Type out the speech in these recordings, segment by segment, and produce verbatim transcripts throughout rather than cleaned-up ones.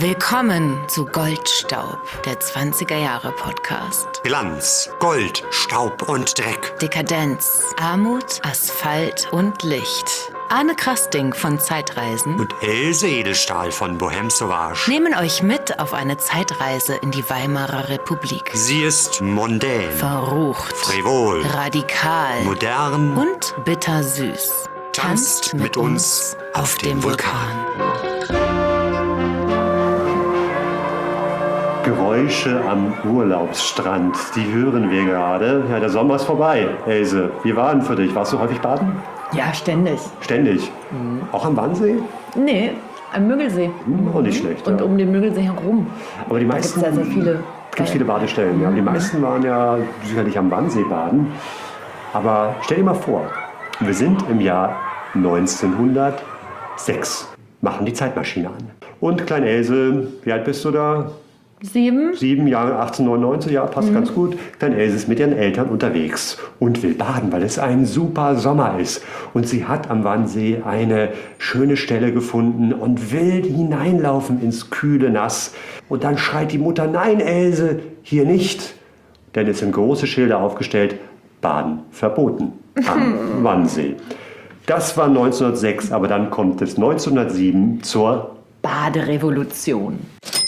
Willkommen zu Goldstaub, der zwanziger Jahre Podcast. Glanz, Gold, Staub und Dreck. Dekadenz, Armut, Asphalt und Licht. Arne Krasting von Zeitreisen und Else Edelstahl von Bohème Sauvage nehmen euch mit auf eine Zeitreise in die Weimarer Republik. Sie ist mondän, verrucht, frivol, radikal, modern und bittersüß. Tanzt mit, mit uns auf dem Vulkan. Geräusche am Urlaubsstrand, die hören wir gerade. Ja, der Sommer ist vorbei. Else, wie war denn für dich? Warst du häufig baden? Ja, ständig. Ständig? Mhm. Auch am Wannsee? Nee, am Müggelsee. Mhm, auch nicht schlecht. Und ja. um den Müggelsee herum. Aber die meisten, da gibt es ja sehr viele. Gibt viele Badestellen. Ja. Die meisten waren ja sicherlich am Wannsee baden. Aber stell dir mal vor, wir sind im Jahr neunzehnhundertsechs. Machen die Zeitmaschine an. Und Klein Else, wie alt bist du da? Sieben. Sieben Jahre, achtzehnhundertneunundneunzig, ja, passt mhm. ganz gut. Klein Else ist mit ihren Eltern unterwegs und will baden, weil es ein super Sommer ist. Und sie hat am Wannsee eine schöne Stelle gefunden und will hineinlaufen ins kühle Nass. Und dann schreit die Mutter, nein Else, hier nicht. Denn es sind große Schilder aufgestellt, Baden verboten am Wannsee. Das war neunzehnhundertsechs, aber dann kommt es neunzehnhundertsieben zur Baderevolution.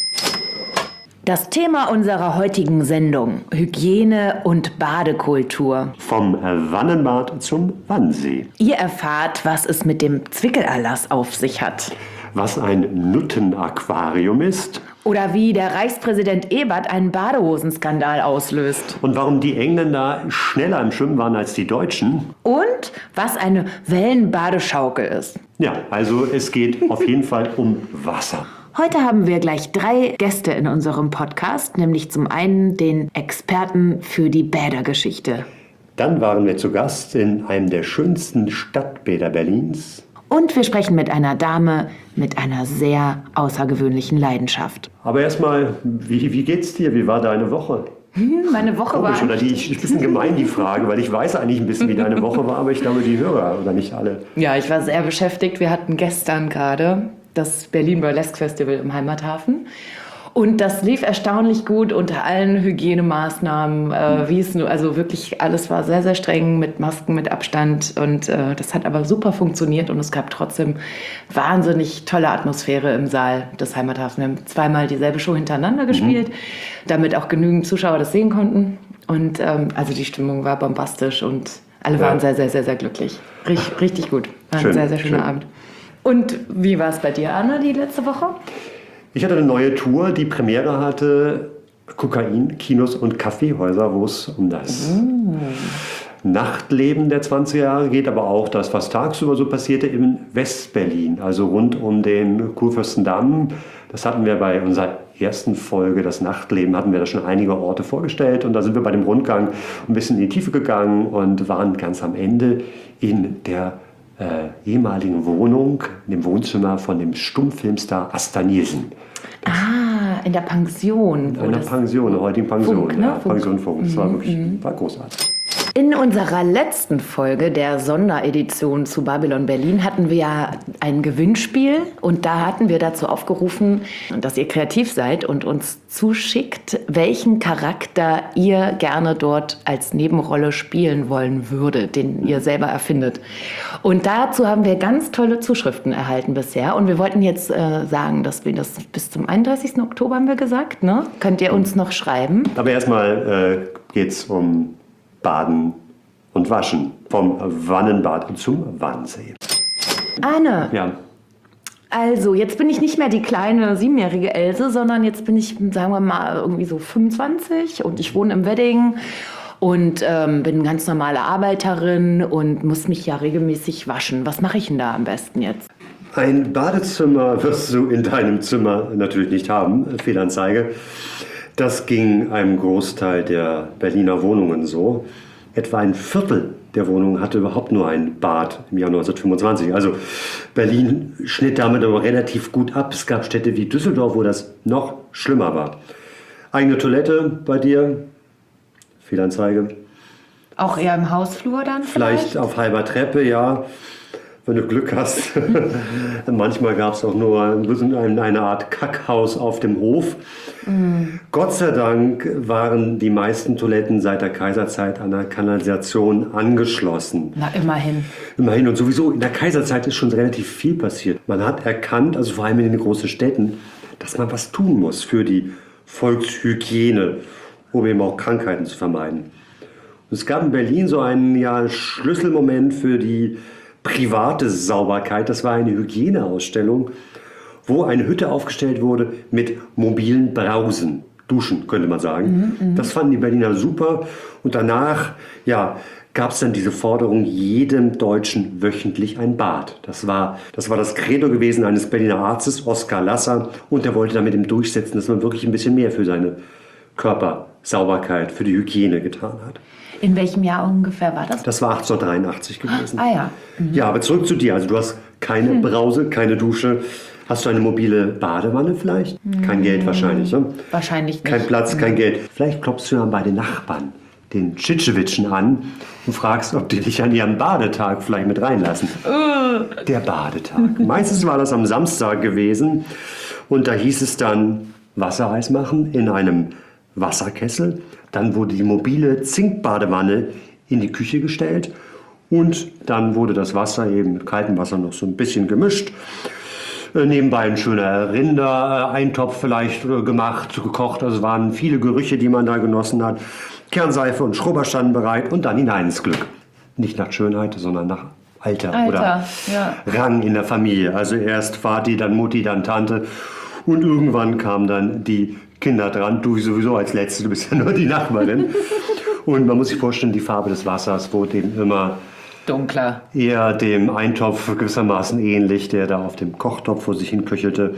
Das Thema unserer heutigen Sendung: Hygiene und Badekultur. Vom Wannenbad zum Wannsee. Ihr erfahrt, was es mit dem Zwickelerlass auf sich hat. Was ein Nuttenaquarium ist. Oder wie der Reichspräsident Ebert einen Badehosenskandal auslöst. Und warum die Engländer schneller im Schwimmen waren als die Deutschen. Und was eine Wellenbadeschaukel ist. Ja, also es geht auf jeden Fall um Wasser. Heute haben wir gleich drei Gäste in unserem Podcast, nämlich zum einen den Experten für die Bädergeschichte. Dann waren wir zu Gast in einem der schönsten Stadtbäder Berlins. Und wir sprechen mit einer Dame mit einer sehr außergewöhnlichen Leidenschaft. Aber erstmal, wie, wie geht's dir? Wie war deine Woche? Meine Woche Komisch, war... Oder die, ist ein bisschen gemein, die Frage, weil ich weiß eigentlich ein bisschen, wie deine Woche war, aber ich glaube, die Hörer oder nicht alle. Ja, ich war sehr beschäftigt. Wir hatten gestern gerade das Berlin Burlesque Festival im Heimathafen. Und das lief erstaunlich gut unter allen Hygienemaßnahmen, äh, wie es nur, also wirklich alles war sehr, sehr streng mit Masken, mit Abstand und äh, das hat aber super funktioniert und es gab trotzdem wahnsinnig tolle Atmosphäre im Saal des Heimathafens. Wir haben zweimal dieselbe Show hintereinander gespielt, mhm. damit auch genügend Zuschauer das sehen konnten und ähm, also die Stimmung war bombastisch und alle waren ja. sehr, sehr, sehr, sehr glücklich. Richtig, richtig gut. War ein schön, sehr, sehr schöner schön. Abend. Und wie war es bei dir, Anna, die letzte Woche? Ich hatte eine neue Tour, die Premiere hatte Kokain, Kinos und Kaffeehäuser, wo es um das mm. Nachtleben der zwanziger Jahre geht, aber auch das, was tagsüber so passierte in Westberlin, also rund um den Kurfürstendamm. Das hatten wir bei unserer ersten Folge, das Nachtleben, hatten wir da schon einige Orte vorgestellt und da sind wir bei dem Rundgang ein bisschen in die Tiefe gegangen und waren ganz am Ende in der Äh, ehemaligen Wohnung, in dem Wohnzimmer von dem Stummfilmstar Asta Nielsen. Ah, in der Pension. In einer Pension, in der heutigen Pension. Funk, ne? Ja, Funk. Pension Funk. Das war Mhm, wirklich mhm. war großartig. In unserer letzten Folge der Sonderedition zu Babylon Berlin hatten wir ja ein Gewinnspiel und da hatten wir dazu aufgerufen, dass ihr kreativ seid und uns zuschickt, welchen Charakter ihr gerne dort als Nebenrolle spielen wollen würdet, den ihr selber erfindet. Und dazu haben wir ganz tolle Zuschriften erhalten bisher und wir wollten jetzt äh, sagen, dass wir das bis zum einunddreißigsten Oktober haben wir gesagt, ne? Könnt ihr uns noch schreiben? Aber erstmal äh, geht es um Baden und Waschen. Vom Wannenbad zum Wannsee. Anne. Ja. Also, jetzt bin ich nicht mehr die kleine siebenjährige Else, sondern jetzt bin ich, sagen wir mal, irgendwie so fünfundzwanzig und ich wohne im Wedding und ähm, bin eine ganz normale Arbeiterin und muss mich ja regelmäßig waschen. Was mache ich denn da am besten jetzt? Ein Badezimmer wirst du in deinem Zimmer natürlich nicht haben, Fehlanzeige. Das ging einem Großteil der Berliner Wohnungen so. Etwa ein Viertel der Wohnungen hatte überhaupt nur ein Bad im Jahr neunzehnhundertfünfundzwanzig. Also Berlin schnitt damit aber relativ gut ab. Es gab Städte wie Düsseldorf, wo das noch schlimmer war. Eigene Toilette bei dir? Fehlanzeige. Auch eher im Hausflur dann vielleicht? Vielleicht auf halber Treppe, ja. wenn du Glück hast. Manchmal gab es auch nur eine Art Kackhaus auf dem Hof. Mm. Gott sei Dank waren die meisten Toiletten seit der Kaiserzeit an der Kanalisation angeschlossen. Na, immerhin. Immerhin. Und sowieso in der Kaiserzeit ist schon relativ viel passiert. Man hat erkannt, also vor allem in den großen Städten, dass man was tun muss für die Volkshygiene, um eben auch Krankheiten zu vermeiden. Und es gab in Berlin so einen ja, Schlüsselmoment für die private Sauberkeit. Das war eine Hygieneausstellung, wo eine Hütte aufgestellt wurde mit mobilen Brausen. Duschen, könnte man sagen. Mhm, das fanden die Berliner super. Und danach ja, gab es dann diese Forderung, jedem Deutschen wöchentlich ein Bad. Das war, das war das Credo gewesen eines Berliner Arztes, Oskar Lasser. Und der wollte damit eben durchsetzen, dass man wirklich ein bisschen mehr für seine Körpersauberkeit, für die Hygiene getan hat. In welchem Jahr ungefähr war das? Das war achtzehnhundertdreiundachtzig gewesen. Ah ja. Mhm. Ja, aber zurück zu dir. Also du hast keine mhm. Brause, keine Dusche. Hast du eine mobile Badewanne vielleicht? Mhm. Kein Geld wahrscheinlich, ne? Wahrscheinlich nicht. Kein Platz, mhm. kein Geld. Vielleicht klopfst du ja bei den Nachbarn, den Tschitschewitschen an und fragst, ob die dich an ihrem Badetag vielleicht mit reinlassen. Uh. Der Badetag. Meistens war das am Samstag gewesen und da hieß es dann Wassereis machen in einem Wasserkessel. Dann wurde die mobile Zinkbadewanne in die Küche gestellt und dann wurde das Wasser eben mit kaltem Wasser noch so ein bisschen gemischt. Äh, nebenbei ein schöner Rindereintopf vielleicht äh, gemacht, gekocht. Also waren viele Gerüche, die man da genossen hat. Kernseife und Schrubber standen bereit und dann hinein ins Glück. Nicht nach Schönheit, sondern nach Alter, Alter oder ja. Rang in der Familie. Also erst Vati, dann Mutti, dann Tante und irgendwann kamen dann die Kinder dran, du sowieso als Letzte, du bist ja nur die Nachbarin. Und man muss sich vorstellen, die Farbe des Wassers wurde eben immer dunkler. Eher dem Eintopf gewissermaßen ähnlich, der da auf dem Kochtopf vor sich hin köchelte.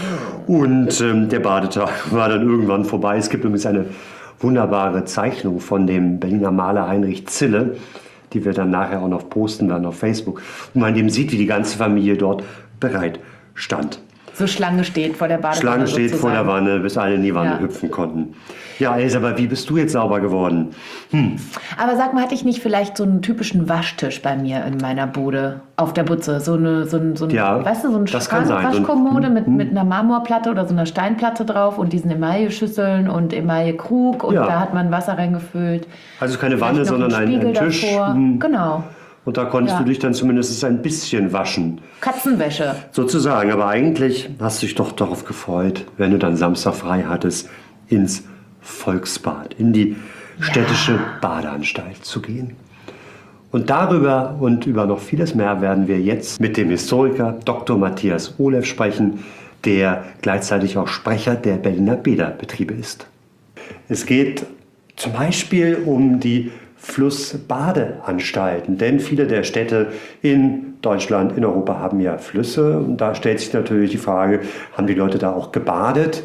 Und ähm, der Badetag war dann irgendwann vorbei. Es gibt übrigens eine wunderbare Zeichnung von dem Berliner Maler Heinrich Zille, die wir dann nachher auch noch posten, dann auf Facebook. Und man eben sieht, wie die ganze Familie dort bereit stand. So Schlange steht vor der Badewanne. Schlange steht sozusagen. vor der Wanne, bis alle in die Wanne ja. hüpfen konnten. Ja, Else, aber wie bist du jetzt sauber geworden? Hm. Aber sag mal, hatte ich nicht vielleicht so einen typischen Waschtisch bei mir in meiner Bude auf der Butze? So eine, so ein, so ein ja, weißt du, so eine Waschkommode so mit, hm. mit einer Marmorplatte oder so einer Steinplatte drauf und diesen Emaille-Schüsseln und Emaille-Krug und ja. da hat man Wasser reingefüllt. Also keine Wanne, sondern ein, ein Tisch. Hm. Genau. Und da konntest ja. du dich dann zumindest ein bisschen waschen. Katzenwäsche. Sozusagen. Aber eigentlich hast du dich doch darauf gefreut, wenn du dann Samstag frei hattest, ins Volksbad, in die städtische ja. Badeanstalt zu gehen. Und darüber und über noch vieles mehr werden wir jetzt mit dem Historiker Doktor Matthias Ohlev sprechen, der gleichzeitig auch Sprecher der Berliner Bäderbetriebe ist. Es geht zum Beispiel um die Flussbadeanstalten, denn viele der Städte in Deutschland, in Europa haben ja Flüsse und da stellt sich natürlich die Frage, haben die Leute da auch gebadet?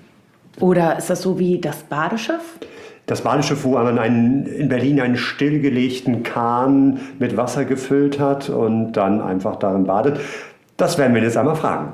Oder ist das so wie das Badeschiff? Das Badeschiff, wo man einen, in Berlin einen stillgelegten Kahn mit Wasser gefüllt hat und dann einfach darin badet, das werden wir jetzt einmal fragen.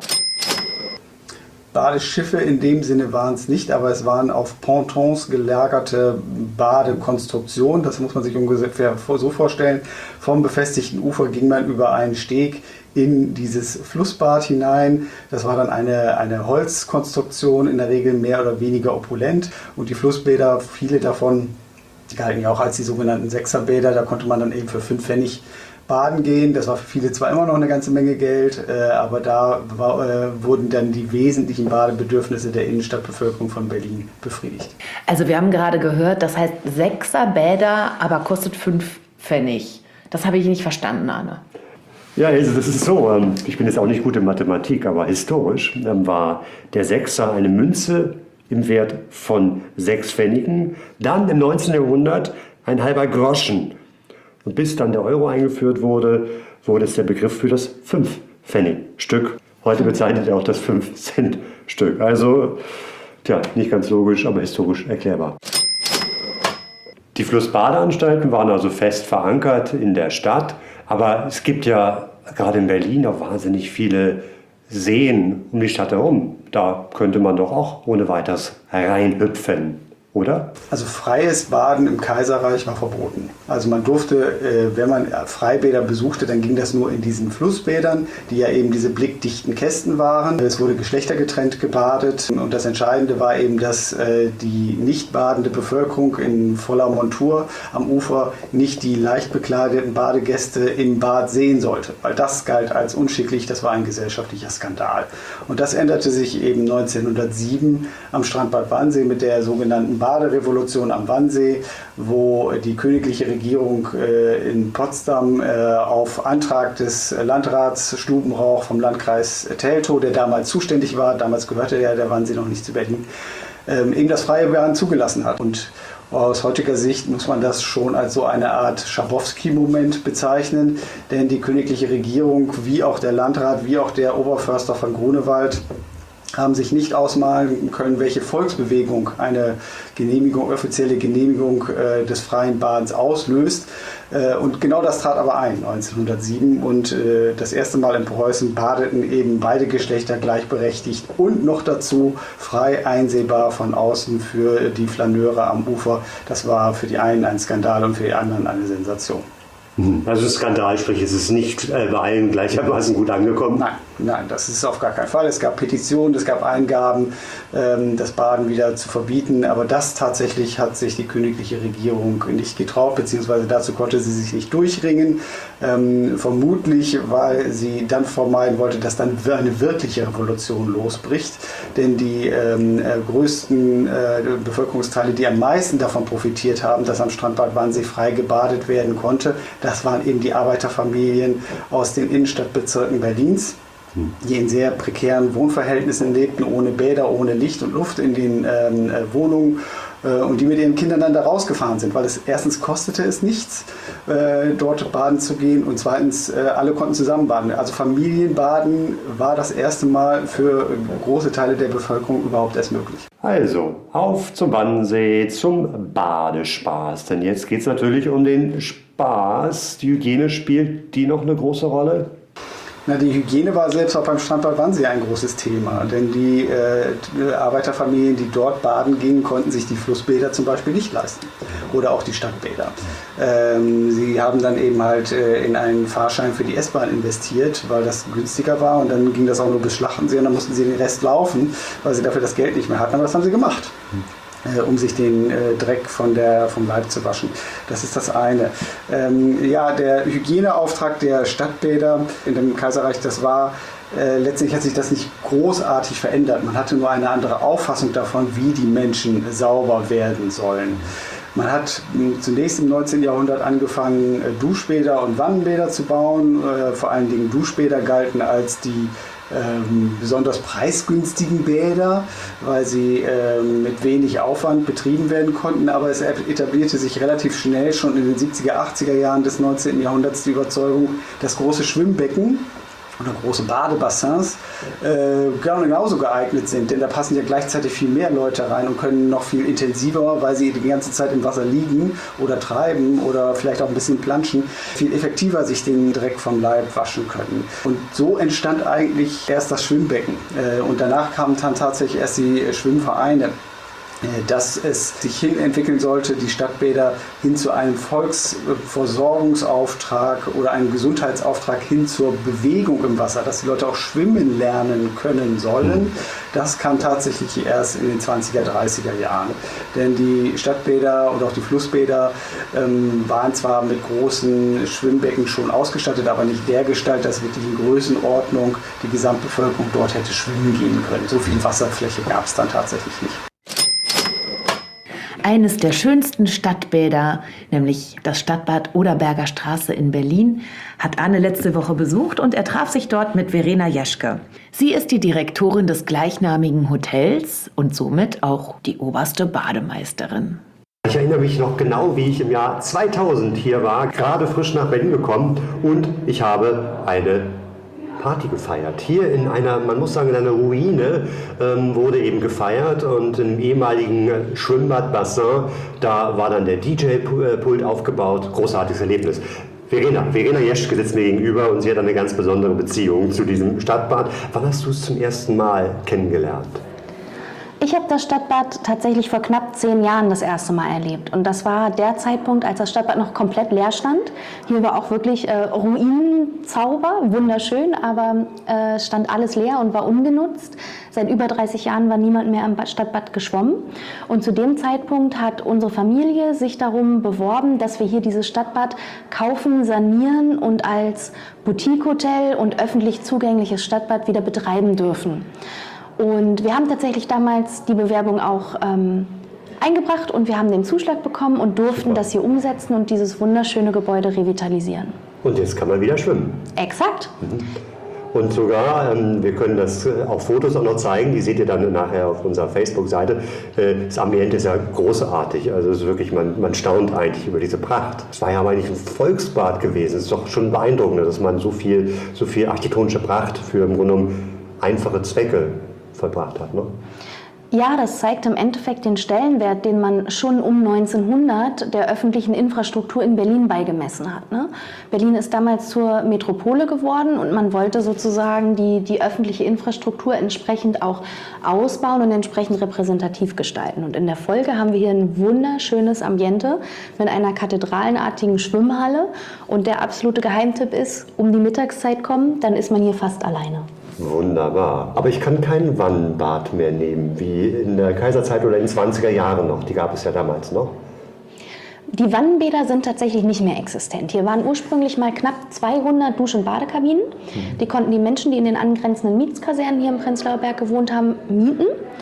Badeschiffe in dem Sinne waren es nicht, aber es waren auf Pontons gelagerte Badekonstruktionen. Das muss man sich ungefähr so vorstellen. Vom befestigten Ufer ging man über einen Steg in dieses Flussbad hinein. Das war dann eine, eine Holzkonstruktion, in der Regel mehr oder weniger opulent. Und die Flussbäder, viele davon, die galten ja auch als die sogenannten Sechserbäder, da konnte man dann eben für fünf Pfennig baden gehen. Das war für viele zwar immer noch eine ganze Menge Geld, äh, aber da war, äh, wurden dann die wesentlichen Badebedürfnisse der Innenstadtbevölkerung von Berlin befriedigt. Also wir haben gerade gehört, das heißt Sechserbäder, aber kostet fünf Pfennig. Das habe ich nicht verstanden, Arne. Ja, also das ist so. Ich bin jetzt auch nicht gut in Mathematik, aber historisch war der Sechser eine Münze im Wert von sechs Pfennigen. Dann im neunzehnten Jahrhundert ein halber Groschen. Und bis dann der Euro eingeführt wurde, wurde es der Begriff für das fünf-Pfennig-Stück. Heute bezeichnet er auch das fünf-Cent-Stück. Also, tja, nicht ganz logisch, aber historisch erklärbar. Die Flussbadeanstalten waren also fest verankert in der Stadt. Aber es gibt ja gerade in Berlin auch wahnsinnig viele Seen um die Stadt herum. Da könnte man doch auch ohne weiteres reinhüpfen, oder? Also freies Baden im Kaiserreich war verboten. Also man durfte, äh, wenn man Freibäder besuchte, dann ging das nur in diesen Flussbädern, die ja eben diese blickdichten Kästen waren. Es wurde geschlechtergetrennt gebadet und das Entscheidende war eben, dass äh, die nicht badende Bevölkerung in voller Montur am Ufer nicht die leicht bekleideten Badegäste im Bad sehen sollte, weil das galt als unschicklich, das war ein gesellschaftlicher Skandal. Und das änderte sich eben neunzehnhundertsieben am Strandbad Wannsee mit der sogenannten Baderevolution am Wannsee, wo die königliche Regierung äh, in Potsdam äh, auf Antrag des Landrats Stubenrauch vom Landkreis Teltow, der damals zuständig war, damals gehörte ja der Wannsee noch nicht zu Berlin, ähm, eben das freie Baden zugelassen hat. Und aus heutiger Sicht muss man das schon als so eine Art Schabowski-Moment bezeichnen, denn die königliche Regierung, wie auch der Landrat, wie auch der Oberförster von Grunewald, haben sich nicht ausmalen können, welche Volksbewegung eine Genehmigung, offizielle Genehmigung äh, des freien Badens auslöst. Äh, und genau das trat aber ein, neunzehnhundertsieben. Und äh, das erste Mal in Preußen badeten eben beide Geschlechter gleichberechtigt und noch dazu frei einsehbar von außen für die Flaneure am Ufer. Das war für die einen ein Skandal und für die anderen eine Sensation. Also Skandal, sprich, es ist nicht äh, bei allen gleichermaßen gut angekommen? Nein, nein, das ist auf gar keinen Fall. Es gab Petitionen, es gab Eingaben, ähm, das Baden wieder zu verbieten. Aber das tatsächlich hat sich die königliche Regierung nicht getraut, beziehungsweise dazu konnte sie sich nicht durchringen. Ähm, vermutlich, weil sie dann vermeiden wollte, dass dann eine wirkliche Revolution losbricht. Denn die ähm, äh, größten äh, Bevölkerungsteile, die am meisten davon profitiert haben, dass am Strandbad Wannsee frei gebadet werden konnte, das waren eben die Arbeiterfamilien aus den Innenstadtbezirken Berlins, die in sehr prekären Wohnverhältnissen lebten, ohne Bäder, ohne Licht und Luft in den ähm, äh, Wohnungen äh, und die mit ihren Kindern dann da rausgefahren sind, weil es erstens kostete es nichts, äh, dort baden zu gehen und zweitens äh, alle konnten zusammen baden. Also Familienbaden war das erste Mal für große Teile der Bevölkerung überhaupt erst möglich. Also, auf zum Wannsee, zum Badespaß. Denn jetzt geht es natürlich um den Spaß. Die Hygiene, spielt die noch eine große Rolle? Na, die Hygiene war selbst auch beim Strandbad Wannsee ein großes Thema, denn die äh, Arbeiterfamilien, die dort baden gingen, konnten sich die Flussbäder zum Beispiel nicht leisten oder auch die Stadtbäder. Ähm, sie haben dann eben halt äh, in einen Fahrschein für die S-Bahn investiert, weil das günstiger war und dann ging das auch nur bis Schlachtensee und dann mussten sie den Rest laufen, weil sie dafür das Geld nicht mehr hatten, aber das haben sie gemacht. Äh, um sich den äh, Dreck von der, vom Leib zu waschen. Das ist das eine. Ähm, ja, der Hygieneauftrag der Stadtbäder in dem Kaiserreich, das war, äh, letztlich hat sich das nicht großartig verändert. Man hatte nur eine andere Auffassung davon, wie die Menschen sauber werden sollen. Man hat mh, zunächst im neunzehnten Jahrhundert angefangen, äh, Duschbäder und Wannenbäder zu bauen. Äh, vor allen Dingen Duschbäder galten als die Ähm, besonders preisgünstigen Bäder, weil sie ähm, mit wenig Aufwand betrieben werden konnten, aber es etablierte sich relativ schnell schon in den siebziger, achtziger Jahren des neunzehnten Jahrhunderts die Überzeugung, dass große Schwimmbecken oder große Badebassins äh, genauso geeignet sind, denn da passen ja gleichzeitig viel mehr Leute rein und können noch viel intensiver, weil sie die ganze Zeit im Wasser liegen oder treiben oder vielleicht auch ein bisschen planschen, viel effektiver sich den Dreck vom Leib waschen können. Und so entstand eigentlich erst das Schwimmbecken äh, und danach kamen dann tatsächlich erst die Schwimmvereine. Dass es sich hin entwickeln sollte, die Stadtbäder hin zu einem Volksversorgungsauftrag oder einem Gesundheitsauftrag hin zur Bewegung im Wasser, dass die Leute auch schwimmen lernen können sollen. Das kam tatsächlich erst in den zwanziger, dreißiger Jahren. Denn die Stadtbäder und auch die Flussbäder ähm, waren zwar mit großen Schwimmbecken schon ausgestattet, aber nicht dergestalt, dass wirklich in Größenordnung die Gesamtbevölkerung dort hätte schwimmen gehen können. So viel Wasserfläche gab es dann tatsächlich nicht. Eines der schönsten Stadtbäder, nämlich das Stadtbad Oderberger Straße in Berlin, hat Arne letzte Woche besucht und er traf sich dort mit Verena Jeschke. Sie ist die Direktorin des gleichnamigen Hotels und somit auch die oberste Bademeisterin. Ich erinnere mich noch genau, wie ich im Jahr zweitausend hier war, gerade frisch nach Berlin gekommen und ich habe eine Party gefeiert. Hier in einer, man muss sagen, in einer Ruine ähm, wurde eben gefeiert und im ehemaligen Schwimmbadbassin, da war dann der D J-Pult aufgebaut. Großartiges Erlebnis. Verena, Verena Jeschke sitzt mir gegenüber und sie hat eine ganz besondere Beziehung zu diesem Stadtbad. Wann hast du es zum ersten Mal kennengelernt? Ich habe das Stadtbad tatsächlich vor knapp zehn Jahren das erste Mal erlebt. Und das war der Zeitpunkt, als das Stadtbad noch komplett leer stand. Hier war auch wirklich äh, Ruinenzauber, wunderschön, aber äh, stand alles leer und war ungenutzt. Seit über dreißig Jahren war niemand mehr am Stadtbad geschwommen. Und zu dem Zeitpunkt hat unsere Familie sich darum beworben, dass wir hier dieses Stadtbad kaufen, sanieren und als Boutique-Hotel und öffentlich zugängliches Stadtbad wieder betreiben dürfen. Und wir haben tatsächlich damals die Bewerbung auch ähm, eingebracht und wir haben den Zuschlag bekommen und durften Super. Das hier umsetzen und dieses wunderschöne Gebäude revitalisieren. Und jetzt kann man wieder schwimmen. Exakt. Mhm. Und sogar, ähm, wir können das äh, auf Fotos auch noch zeigen, die seht ihr dann nachher auf unserer Facebook-Seite. Äh, das Ambiente ist ja großartig, also es ist wirklich, man, man staunt eigentlich über diese Pracht. Es war ja aber eigentlich ein Volksbad gewesen, es ist doch schon beeindruckend, dass man so viel, so viel architektonische Pracht für im Grunde genommen einfache Zwecke vollbracht hat, ne? Ja, das zeigt im Endeffekt den Stellenwert, den man schon um neunzehnhundert der öffentlichen Infrastruktur in Berlin beigemessen hat. Ne? Berlin ist damals zur Metropole geworden und man wollte sozusagen die, die öffentliche Infrastruktur entsprechend auch ausbauen und entsprechend repräsentativ gestalten. Und in der Folge haben wir hier ein wunderschönes Ambiente mit einer kathedralenartigen Schwimmhalle. Und der absolute Geheimtipp ist, um die Mittagszeit kommen, dann ist man hier fast alleine. Wunderbar. Aber ich kann kein Wannenbad mehr nehmen, wie in der Kaiserzeit oder in den zwanziger Jahren noch. Die gab es ja damals noch. Die Wannenbäder sind tatsächlich nicht mehr existent. Hier waren ursprünglich mal knapp zweihundert Dusch- und Badekabinen. Mhm. Die konnten die Menschen, die in den angrenzenden Mietskasernen hier im Prenzlauer Berg gewohnt haben, mieten.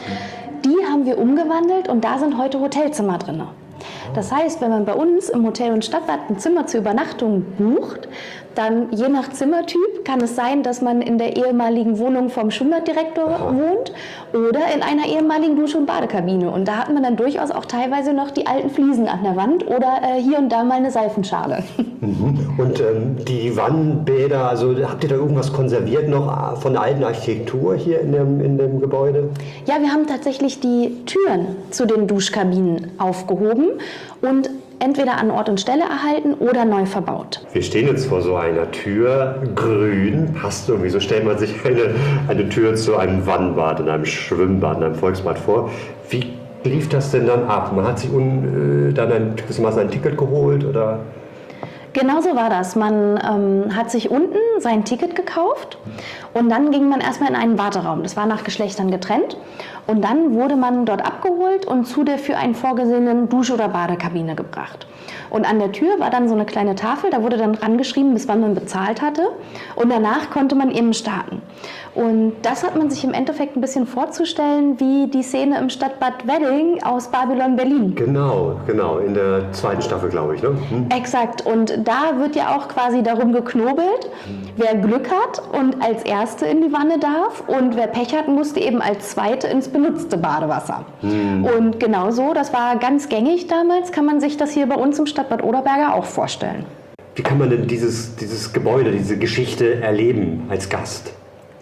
Die haben wir umgewandelt und da sind heute Hotelzimmer drin. Das heißt, wenn man bei uns im Hotel und Stadtbad ein Zimmer zur Übernachtung bucht, dann je nach Zimmertyp kann es sein, dass man in der ehemaligen Wohnung vom Schwimmbaddirektor wohnt oder in einer ehemaligen Dusche- und Badekabine. Und da hat man dann durchaus auch teilweise noch die alten Fliesen an der Wand oder äh, hier und da mal eine Seifenschale. Mhm. Und ähm, die Wannenbäder, also habt ihr da irgendwas konserviert noch von der alten Architektur hier in dem, in dem Gebäude? Ja, wir haben tatsächlich die Türen zu den Duschkabinen aufgehoben und entweder an Ort und Stelle erhalten oder neu verbaut. Wir stehen jetzt vor so einer Tür, grün, passt irgendwie, so stellt man sich eine, eine Tür zu einem Wannenbad, in einem Schwimmbad, in einem Volksbad vor. Wie lief das denn dann ab? Man hat sich un, äh, dann ein, gewissermaßen ein Ticket geholt oder? Genau so war das. Man ähm, hat sich unten sein Ticket gekauft und dann ging man erstmal in einen Warteraum. Das war nach Geschlechtern getrennt. Und dann wurde man dort abgeholt und zu der für einen vorgesehenen Dusch- oder Badekabine gebracht. Und an der Tür war dann so eine kleine Tafel, da wurde dann dran geschrieben, bis wann man bezahlt hatte. Und danach konnte man eben starten. Und das hat man sich im Endeffekt ein bisschen vorzustellen wie die Szene im Stadtbad Wedding aus Babylon Berlin. Genau, genau, in der zweiten Staffel, glaube ich. Ne? Hm. Exakt. Und da wird ja auch quasi darum geknobelt, wer Glück hat und als Erste in die Wanne darf und wer Pech hat, musste eben als Zweite ins benutzte Badewasser. Hm. Und genau so, das war ganz gängig damals, kann man sich das hier bei uns im Stadtbad Oderberger auch vorstellen. Wie kann man denn dieses, dieses Gebäude, diese Geschichte erleben als Gast?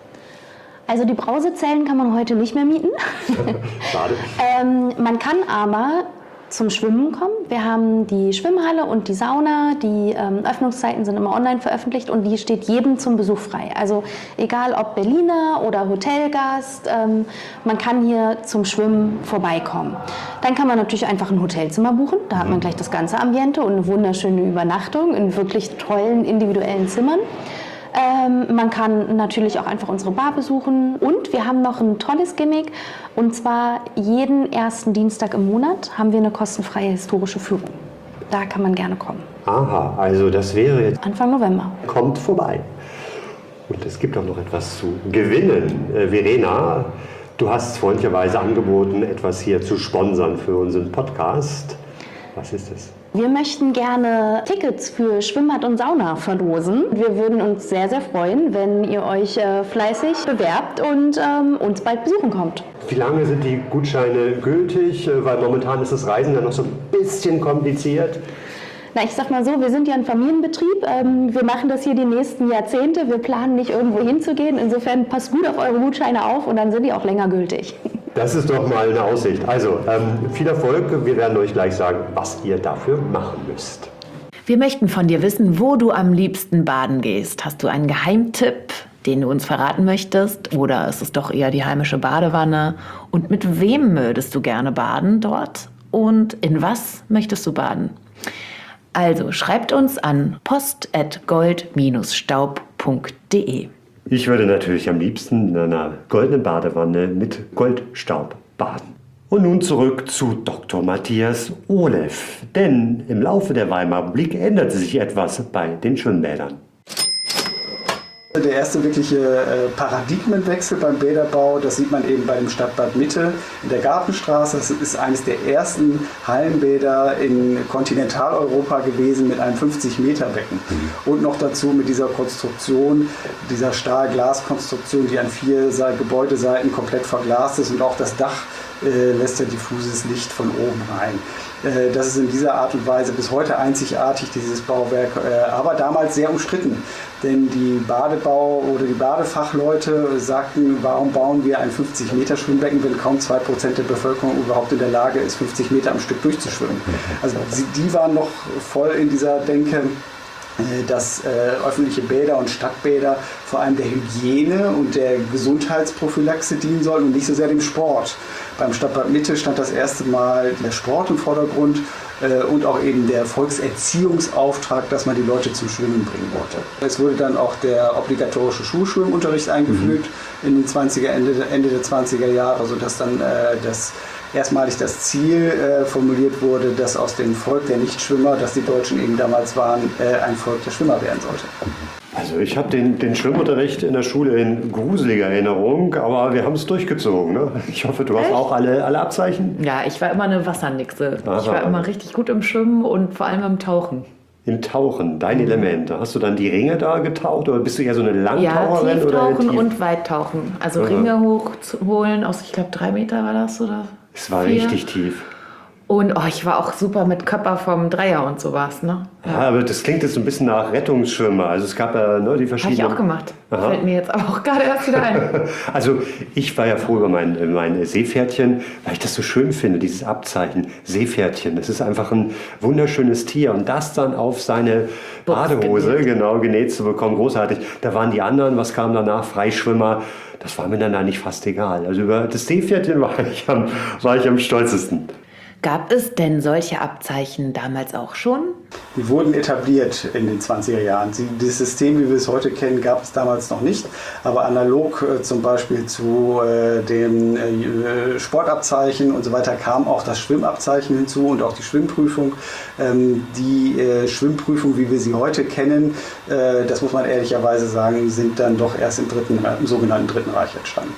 Also die Brausezellen kann man heute nicht mehr mieten. Schade. ähm, man kann aber zum Schwimmen kommen. Wir haben die Schwimmhalle und die Sauna. Die ähm, Öffnungszeiten sind immer online veröffentlicht und die steht jedem zum Besuch frei. Also egal ob Berliner oder Hotelgast, ähm, man kann hier zum Schwimmen vorbeikommen. Dann kann man natürlich einfach ein Hotelzimmer buchen. Da hat man gleich das ganze Ambiente und eine wunderschöne Übernachtung in wirklich tollen individuellen Zimmern. Ähm, man kann natürlich auch einfach unsere Bar besuchen und wir haben noch ein tolles Gimmick und zwar jeden ersten Dienstag im Monat haben wir eine kostenfreie historische Führung. Da kann man gerne kommen. Aha, also das wäre jetzt Anfang November. Kommt vorbei. Und es gibt auch noch etwas zu gewinnen. Äh, Verena, du hast freundlicherweise angeboten, etwas hier zu sponsern für unseren Podcast. Was ist es? Wir möchten gerne Tickets für Schwimmbad und Sauna verlosen. Wir würden uns sehr, sehr freuen, wenn ihr euch äh, fleißig bewerbt und ähm, uns bald besuchen kommt. Wie lange sind die Gutscheine gültig? Weil momentan ist das Reisen ja noch so ein bisschen kompliziert. Na, ich sag mal so, wir sind ja ein Familienbetrieb. Ähm, wir machen das hier die nächsten Jahrzehnte. Wir planen nicht irgendwo hinzugehen. Insofern passt gut auf eure Gutscheine auf und dann sind die auch länger gültig. Das ist doch mal eine Aussicht. Also, ähm, viel Erfolg. Wir werden euch gleich sagen, was ihr dafür machen müsst. Wir möchten von dir wissen, wo du am liebsten baden gehst. Hast du einen Geheimtipp? den du uns verraten möchtest? Oder ist es doch eher die heimische Badewanne? Und mit wem würdest du gerne baden dort? Und in was möchtest du baden? Also schreibt uns an post at gold staub punkt de. Ich würde natürlich am liebsten in einer goldenen Badewanne mit Goldstaub baden. Und nun zurück zu Doktor Matthias Ohlev. Denn im Laufe der Weimarer Republik änderte sich etwas bei den Schwimmbädern. Der erste wirkliche äh, Paradigmenwechsel beim Bäderbau, das sieht man eben bei dem Stadtbad Mitte in der Gartenstraße. Das ist eines der ersten Hallenbäder in Kontinentaleuropa gewesen mit einem fünfzig Meter Becken. Mhm. Und noch dazu mit dieser Konstruktion, dieser Stahl-Glas-Konstruktion, die an vier Gebäudeseiten komplett verglast ist, und auch das Dach äh, lässt ja diffuses Licht von oben rein. Äh, das ist in dieser Art und Weise bis heute einzigartig, dieses Bauwerk, äh, aber damals sehr umstritten. Denn die Badebau- oder die Badefachleute sagten, warum bauen wir ein fünfzig Meter Schwimmbecken, wenn kaum zwei Prozent der Bevölkerung überhaupt in der Lage ist, fünfzig Meter am Stück durchzuschwimmen. Also die waren noch voll in dieser Denke, dass äh, öffentliche Bäder und Stadtbäder vor allem der Hygiene und der Gesundheitsprophylaxe dienen sollen und nicht so sehr dem Sport. Beim Stadtbad Mitte stand das erste Mal der Sport im Vordergrund äh, und auch eben der Volkserziehungsauftrag, dass man die Leute zum Schwimmen bringen wollte. Es wurde dann auch der obligatorische Schulschwimmunterricht eingefügt mhm. in den zwanziger, Ende, Ende der zwanziger Jahre, sodass dann äh, das erstmalig das Ziel äh, formuliert wurde, dass aus dem Volk der Nichtschwimmer, das die Deutschen eben damals waren, äh, ein Volk der Schwimmer werden sollte. Also ich habe den, den Schwimmunterricht in der Schule in gruseliger Erinnerung, aber wir haben es durchgezogen. Ne? Ich hoffe, du hast Echt? auch alle, alle Abzeichen. Ja, ich war immer eine Wassernixe. Aha. Ich war immer richtig gut im Schwimmen und vor allem im Tauchen. Im Tauchen, dein Element. Hast du dann die Ringe da getaucht oder bist du eher so eine Langtaucherin? Ja, Tieftauchen oder tief? und Weittauchen. Also Aha. Ringe hochholen aus, ich glaube, drei Meter war das, oder? Es war vier. richtig tief. Und oh, ich war auch super mit Körper vom Dreier und sowas, ne? Ja. ja, aber das klingt jetzt so ein bisschen nach Rettungsschwimmer. Also es gab ja ne, die verschiedenen... Habe ich auch gemacht. Aha. Fällt mir jetzt aber auch gerade erst wieder ein. Also ich war ja froh über mein, mein Seepferdchen, weil ich das so schön finde, dieses Abzeichen, Seepferdchen. Das ist einfach ein wunderschönes Tier und das dann auf seine Badehose genäht. genau genäht zu bekommen, großartig. Da waren die anderen, was kam danach? Freischwimmer. Das war mir dann eigentlich fast egal. Also über das Seepferdchen war ich am, war ich am stolzesten. Gab es denn solche Abzeichen damals auch schon? Die wurden etabliert in den zwanziger Jahren. Das System, wie wir es heute kennen, gab es damals noch nicht. Aber analog äh, zum Beispiel zu äh, den äh, Sportabzeichen und so weiter kam auch das Schwimmabzeichen hinzu und auch die Schwimmprüfung. Ähm, die äh, Schwimmprüfung, wie wir sie heute kennen, äh, das muss man ehrlicherweise sagen, sind dann doch erst im, dritten, im sogenannten Dritten Reich entstanden.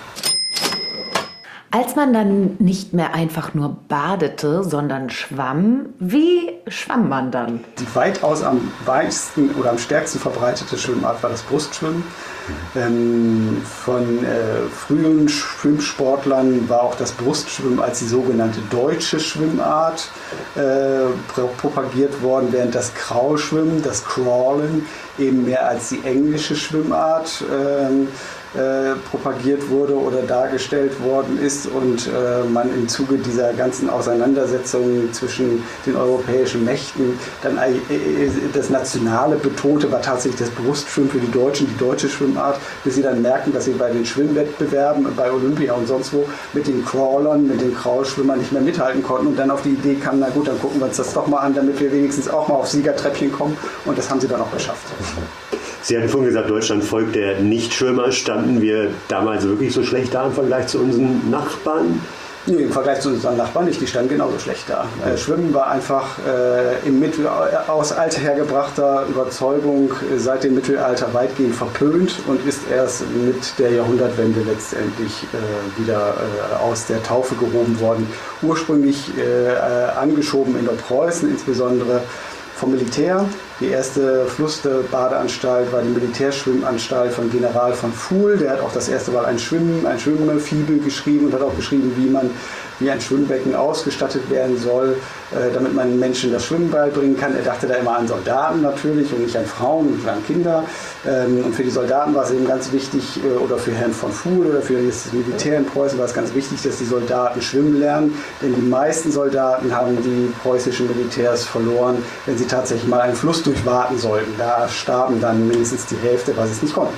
Als man dann nicht mehr einfach nur badete, sondern schwamm, wie schwamm man dann? Die weitaus am weitesten oder am stärksten verbreitete Schwimmart war das Brustschwimmen. Ähm, von äh, frühen Schwimmsportlern war auch das Brustschwimmen als die sogenannte deutsche Schwimmart äh, propagiert worden, während das Kraulschwimmen, das Crawlen, eben mehr als die englische Schwimmart äh, Äh, propagiert wurde oder dargestellt worden ist und äh, man im Zuge dieser ganzen Auseinandersetzungen zwischen den europäischen Mächten dann äh, das Nationale betonte, war tatsächlich das Brustschwimmen für die Deutschen, die deutsche Schwimmart, bis sie dann merken, dass sie bei den Schwimmwettbewerben, bei Olympia und sonst wo mit den Crawlern, mit den Kraulschwimmern nicht mehr mithalten konnten und dann auf die Idee kamen, na gut, dann gucken wir uns das doch mal an, damit wir wenigstens auch mal aufs Siegertreppchen kommen, und das haben sie dann auch geschafft. Sie hatten vorhin gesagt, Deutschland folgt der Nichtschwimmer. Standen wir damals wirklich so schlecht da im Vergleich zu unseren Nachbarn? Nee, im Vergleich zu unseren Nachbarn nicht, die standen genauso schlecht da. Äh, Schwimmen war einfach äh, im Mittel, aus althergebrachter Überzeugung äh, seit dem Mittelalter weitgehend verpönt und ist erst mit der Jahrhundertwende letztendlich äh, wieder äh, aus der Taufe gehoben worden. Ursprünglich äh, angeschoben in Nordpreußen, insbesondere vom Militär. Die erste Flussbadeanstalt war die Militärschwimmanstalt von General von Pfuhl. Der hat auch das erste Mal ein Schwimmen, ein Schwimmfibel geschrieben und hat auch beschrieben, wie man wie ein Schwimmbecken ausgestattet werden soll, äh, damit man Menschen das Schwimmen beibringen kann. Er dachte da immer an Soldaten natürlich und nicht an Frauen und an Kinder. Ähm, und für die Soldaten war es eben ganz wichtig, äh, oder für Herrn von Fuhl oder für das Militär in Preußen war es ganz wichtig, dass die Soldaten schwimmen lernen. Denn die meisten Soldaten haben die preußischen Militärs verloren, wenn sie tatsächlich mal einen Fluss durchwaten sollten. Da starben dann mindestens die Hälfte, weil sie es nicht konnten.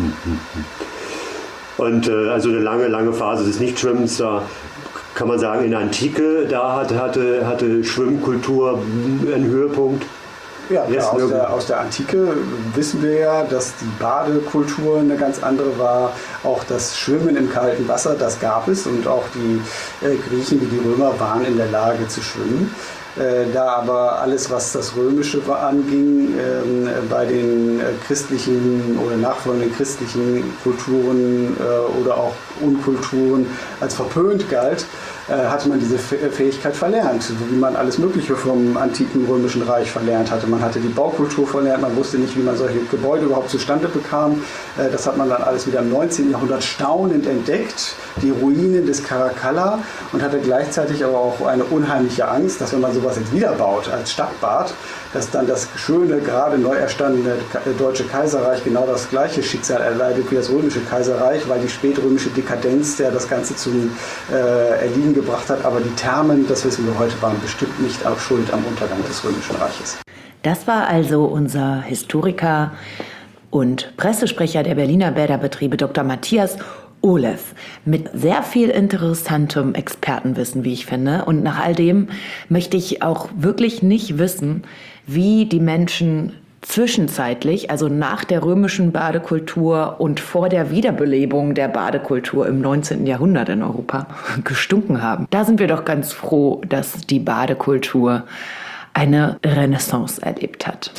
Und äh, also eine lange, lange Phase des Nichtschwimmens, da kann man sagen, in der Antike, da hatte, hatte, hatte Schwimmkultur einen Höhepunkt. Ja, ja aus, der, aus der Antike wissen wir ja, dass die Badekultur eine ganz andere war. Auch das Schwimmen im kalten Wasser, das gab es. Und auch die äh, Griechen wie die Römer waren in der Lage zu schwimmen. Äh, da aber alles, was das Römische anging, äh, bei den äh, christlichen oder nachfolgenden christlichen Kulturen äh, oder auch Unkulturen als verpönt galt, äh, hatte man diese Fähigkeit verlernt, so wie man alles Mögliche vom antiken Römischen Reich verlernt hatte. Man hatte die Baukultur verlernt, man wusste nicht, wie man solche Gebäude überhaupt zustande bekam. Äh, das hat man dann alles wieder im neunzehnten Jahrhundert staunend entdeckt, die Ruinen des Caracalla, und hatte gleichzeitig aber auch eine unheimliche Angst, dass wenn man sowas jetzt wieder baut als Stadtbad, dass dann das schöne, gerade neu erstandene Deutsche Kaiserreich genau das gleiche Schicksal erleidet wie das Römische Kaiserreich, weil die spätrömische Dekadenz ja das Ganze zum äh, Erliegen gebracht hat. Aber die Thermen, das wissen wir heute, waren bestimmt nicht auch schuld am Untergang des Römischen Reiches. Das war also unser Historiker und Pressesprecher der Berliner Bäderbetriebe, Doktor Matthias Ohlev, mit sehr viel interessantem Expertenwissen, wie ich finde. Und nach all dem möchte ich auch wirklich nicht wissen, wie die Menschen zwischenzeitlich, also nach der römischen Badekultur und vor der Wiederbelebung der Badekultur im neunzehnten Jahrhundert in Europa, gestunken haben. Da sind wir doch ganz froh, dass die Badekultur eine Renaissance erlebt hat.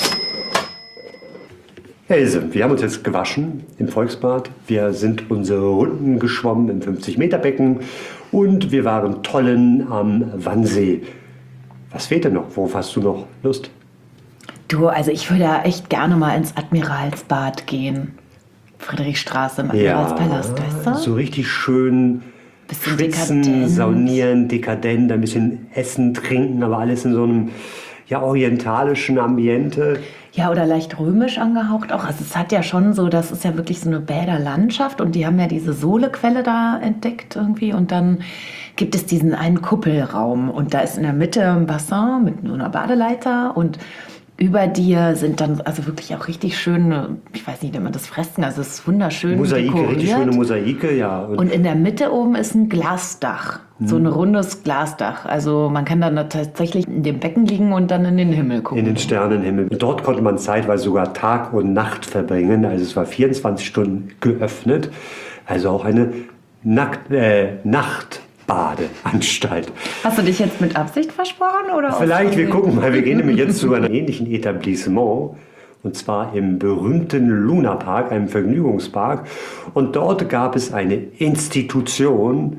Else, wir haben uns jetzt gewaschen im Volksbad. Wir sind unsere Runden geschwommen im fünfzig-Meter-Becken und wir waren tollen am Wannsee. Was fehlt denn noch? Worauf hast du noch Lust? Du, also ich würde ja echt gerne mal ins Admiralsbad gehen. Friedrichstraße im Admiralspalast, ja, weißt du? So richtig schön bisschen schwitzen, dekadent. saunieren, dekadent, ein bisschen essen, trinken, aber alles in so einem ja, orientalischen Ambiente. Ja, oder leicht römisch angehaucht auch. Also es hat ja schon so, das ist ja wirklich so eine Bäderlandschaft und die haben ja diese Sohlequelle da entdeckt irgendwie und dann gibt es diesen einen Kuppelraum und da ist in der Mitte ein Bassin mit so einer Badeleiter und über dir sind dann also wirklich auch richtig schöne, ich weiß nicht, wie man das Fresken, also es ist wunderschön Mosaike, dekoriert. richtig schöne Mosaike, ja. Und, und in der Mitte oben ist ein Glasdach, so ein rundes Glasdach. Also man kann dann da tatsächlich in dem Becken liegen und dann in den Himmel gucken. in den Sternenhimmel. Dort konnte man zeitweise sogar Tag und Nacht verbringen. Also es war vierundzwanzig Stunden geöffnet. Also auch eine Nackt, äh, Nachtbadeanstalt. Hast du dich jetzt mit Absicht versprochen? Oder Vielleicht, wir gucken mal. Wir gehen nämlich jetzt zu einem ähnlichen Etablissement. Und zwar im berühmten Luna Park, einem Vergnügungspark. Und dort gab es eine Institution,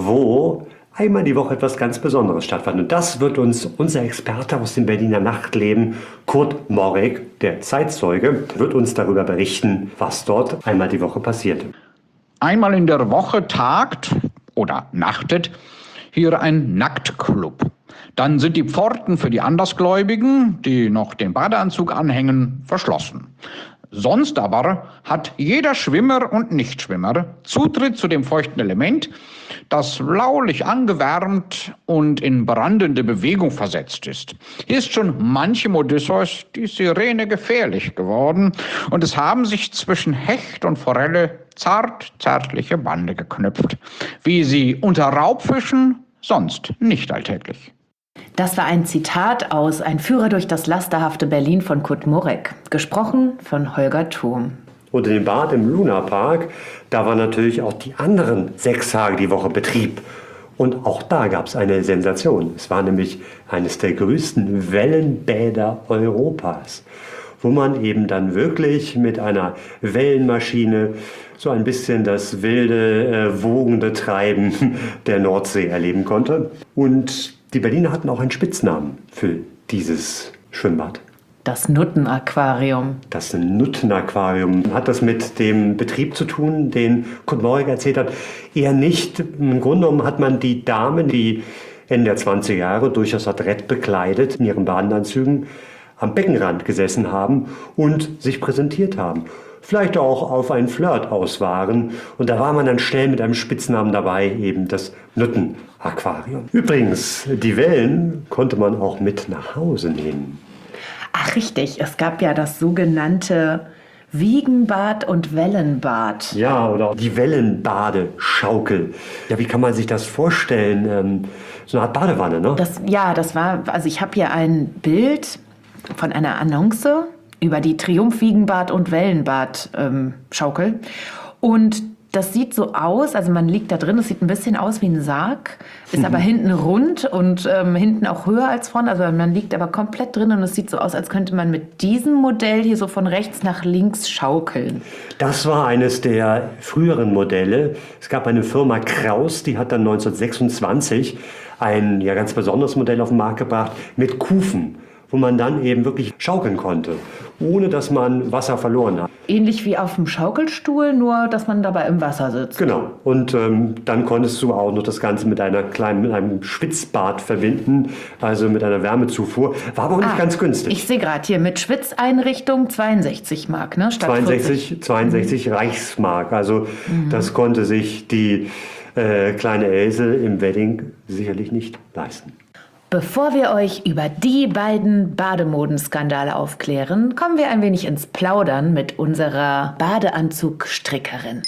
wo einmal die Woche etwas ganz Besonderes stattfand. Und das wird uns unser Experte aus dem Berliner Nachtleben, Kurt Morek, der Zeitzeuge, wird uns darüber berichten, was dort einmal die Woche passiert. Einmal in der Woche tagt oder nachtet hier ein Nacktclub. Dann sind die Pforten für die Andersgläubigen, die noch den Badeanzug anhängen, verschlossen. Sonst aber hat jeder Schwimmer und Nichtschwimmer Zutritt zu dem feuchten Element, das laulich angewärmt und in brandende Bewegung versetzt ist. Hier ist schon manchem Odysseus die Sirene gefährlich geworden und es haben sich zwischen Hecht und Forelle zart zärtliche Bande geknüpft, wie sie unter Raubfischen sonst nicht alltäglich. Das war ein Zitat aus Ein Führer durch das lasterhafte Berlin von Kurt Morek, gesprochen von Holger Thurm. Und in dem Bad im Luna Park, da war natürlich auch die anderen sechs Tage die Woche Betrieb. Und auch da gab es eine Sensation. Es war nämlich eines der größten Wellenbäder Europas, wo man eben dann wirklich mit einer Wellenmaschine so ein bisschen das wilde, äh, wogende Treiben der Nordsee erleben konnte. Und die Berliner hatten auch einen Spitznamen für dieses Schwimmbad. Das Nutten-Aquarium. Das Nutten-Aquarium. Hat das mit dem Betrieb zu tun, den Kurt Morrig erzählt hat? Eher nicht. Im Grunde genommen hat man die Damen, die Ende der zwanziger Jahre durchaus adrett bekleidet in ihren Badenanzügen am Beckenrand gesessen haben und sich präsentiert haben. Vielleicht auch auf einen Flirt aus waren. Und da war man dann schnell mit einem Spitznamen dabei, eben das Nutten-Aquarium. Übrigens, die Wellen konnte man auch mit nach Hause nehmen. Ach richtig, es gab ja das sogenannte Wiegenbad und Wellenbad. Ja, oder die Wellenbadeschaukel. Ja, wie kann man sich das vorstellen? Ähm, so eine Art Badewanne, ne? Das, ja, das war, also ich habe hier ein Bild von einer Annonce über die Triumph Wiegenbad und Wellenbad ähm, Schaukel. Und das sieht so aus, also man liegt da drin, es sieht ein bisschen aus wie ein Sarg, ist aber hinten rund und ähm, hinten auch höher als vorne, also man liegt aber komplett drin und es sieht so aus, als könnte man mit diesem Modell hier so von rechts nach links schaukeln. Das war eines der früheren Modelle. Es gab eine Firma Kraus, die hat dann neunzehnhundertsechsundzwanzig ein ja, ganz besonderes Modell auf den Markt gebracht mit Kufen, wo man dann eben wirklich schaukeln konnte, ohne dass man Wasser verloren hat. Ähnlich wie auf dem Schaukelstuhl, nur dass man dabei im Wasser sitzt. Genau. Und ähm, dann konntest du auch noch das Ganze mit einer kleinen, mit einem Schwitzbad verbinden, also mit einer Wärmezufuhr. War aber auch nicht Ah, ganz günstig. Ich sehe gerade hier mit Schwitzeinrichtung zweiundsechzig Mark, ne? Statt zweiundsechzig, vierzig. zweiundsechzig Reichsmark. Also das konnte sich die äh, kleine Else im Wedding sicherlich nicht leisten. Bevor wir euch über die beiden Bademodenskandale aufklären, kommen wir ein wenig ins Plaudern mit unserer Badeanzugstrickerin.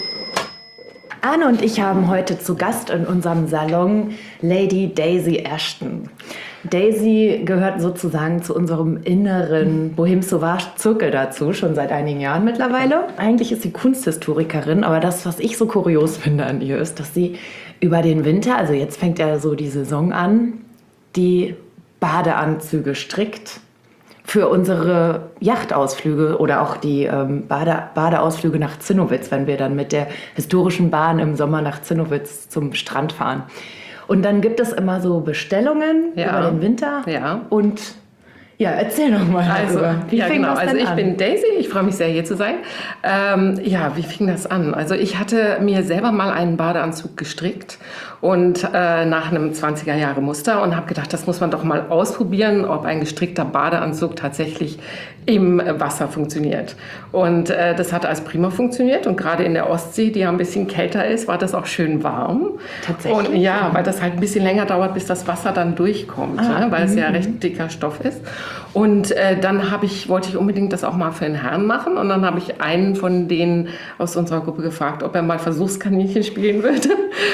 Anne und ich haben heute zu Gast in unserem Salon Lady Daisy Ashton. Daisy gehört sozusagen zu unserem inneren Bohème Sauvage Zirkel dazu, schon seit einigen Jahren mittlerweile. Eigentlich ist sie Kunsthistorikerin, aber das, was ich so kurios finde an ihr, ist, dass sie über den Winter, also jetzt fängt ja so die Saison an, die Badeanzüge strickt für unsere Yachtausflüge oder auch die ähm, Bade, Badeausflüge nach Zinnowitz, wenn wir dann mit der historischen Bahn im Sommer nach Zinnowitz zum Strand fahren. Und dann gibt es immer so Bestellungen Ja. über den Winter. Ja. Und ja, erzähl doch mal Also, darüber. Wie ja, fing genau. das denn Also ich an? bin Daisy, ich freue mich sehr, hier zu sein. Ähm, ja, wie fing das an? Also ich hatte mir selber mal einen Badeanzug gestrickt und äh, nach einem zwanziger Jahre Muster und habe gedacht, das muss man doch mal ausprobieren, ob ein gestrickter Badeanzug tatsächlich im Wasser funktioniert. Und äh, das hat als prima funktioniert und gerade in der Ostsee, die ja ein bisschen kälter ist, war das auch schön warm. Tatsächlich? Und ja, weil das halt ein bisschen länger dauert, bis das Wasser dann durchkommt, Ah, ne? Weil es ja recht dicker Stoff ist. Und äh, dann habe ich, wollte ich unbedingt das auch mal für den Herrn machen. Und dann habe ich einen von denen aus unserer Gruppe gefragt, ob er mal Versuchskaninchen spielen würde.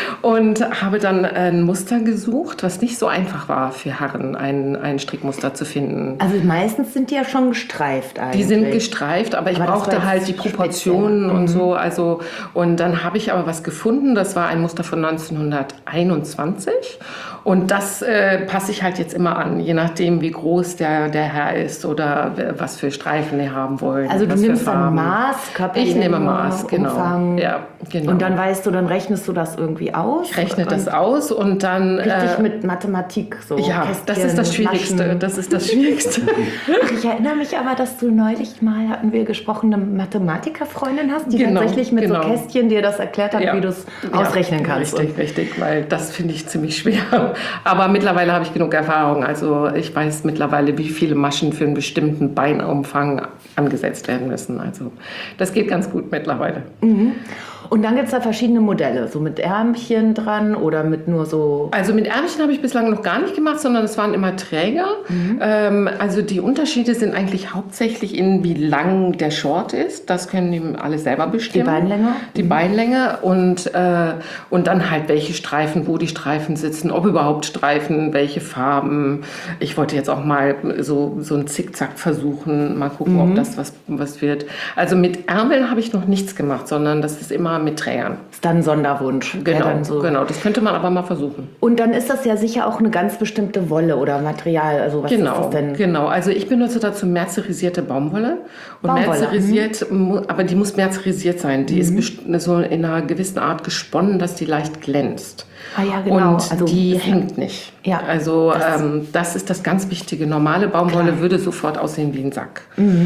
Und habe dann ein Muster gesucht, was nicht so einfach war für Herren, ein, ein Strickmuster zu finden. Also meistens sind die ja schon gestreift eigentlich. Die sind gestreift, aber ich Aber das war brauchte jetzt halt die speziell. Proportionen und Mhm. so. Also, und dann habe ich aber was gefunden. Das war ein Muster von neunzehnhunderteinundzwanzig. Und das äh, passe ich halt jetzt immer an, je nachdem, wie groß der, der Herr ist oder was für Streifen er haben wollen. Also du was für nimmst dann Farben. Maß, Ich nehme Körperlänge, Maß, genau. Umfang. Ja, genau. Und dann weißt du, dann rechnest du das irgendwie aus. ich rechne und das aus und dann... Richtig äh, mit Mathematik so. ja, das ist das Kästchen, Schwierigste. Maschen. Das ist das Schwierigste. Ach, ich erinnere mich aber, dass du neulich mal, hatten wir gesprochen, eine Mathematikerfreundin hast, die Genau, tatsächlich mit genau. so Kästchen dir das erklärt hat, Ja. wie du es Ja, ausrechnen kannst. Richtig, richtig, weil das finde ich ziemlich schwer. Aber mittlerweile habe ich genug Erfahrung. Also ich weiß mittlerweile, wie viele Maschen für einen bestimmten Beinumfang angesetzt werden müssen. Also das geht ganz gut mittlerweile. Und dann gibt es da verschiedene Modelle, so mit Ärmchen dran oder mit nur so... Also mit Ärmchen habe ich bislang noch gar nicht gemacht, sondern es waren immer Träger. Ähm, also die Unterschiede sind eigentlich hauptsächlich in, wie lang der Short ist. Das können die alle selber bestimmen. Die Beinlänge? Die Beinlänge und, äh, und dann halt welche Streifen, wo die Streifen sitzen, ob überhaupt Streifen, welche Farben. Ich wollte jetzt auch mal so, so ein Zickzack versuchen, mal gucken, ob das was, was wird. Also mit Ärmeln habe ich noch nichts gemacht, sondern das ist immer mit Trägern. Ist dann ein Sonderwunsch. der Genau, dann so genau, das könnte man aber mal versuchen. Und dann ist das ja sicher auch eine ganz bestimmte Wolle oder Material. Also was ist Genau, das denn? genau. Also ich benutze dazu merzerisierte Baumwolle. Und Baumwolle, merzerisiert, mu- aber die muss merzerisiert sein. Die ist best- so in einer gewissen Art gesponnen, dass die leicht glänzt. Ah ja, genau. Und Also die ist- hängt nicht. Ja, Also das- ähm, das ist das ganz Wichtige. Normale Baumwolle Klar. würde sofort aussehen wie ein Sack.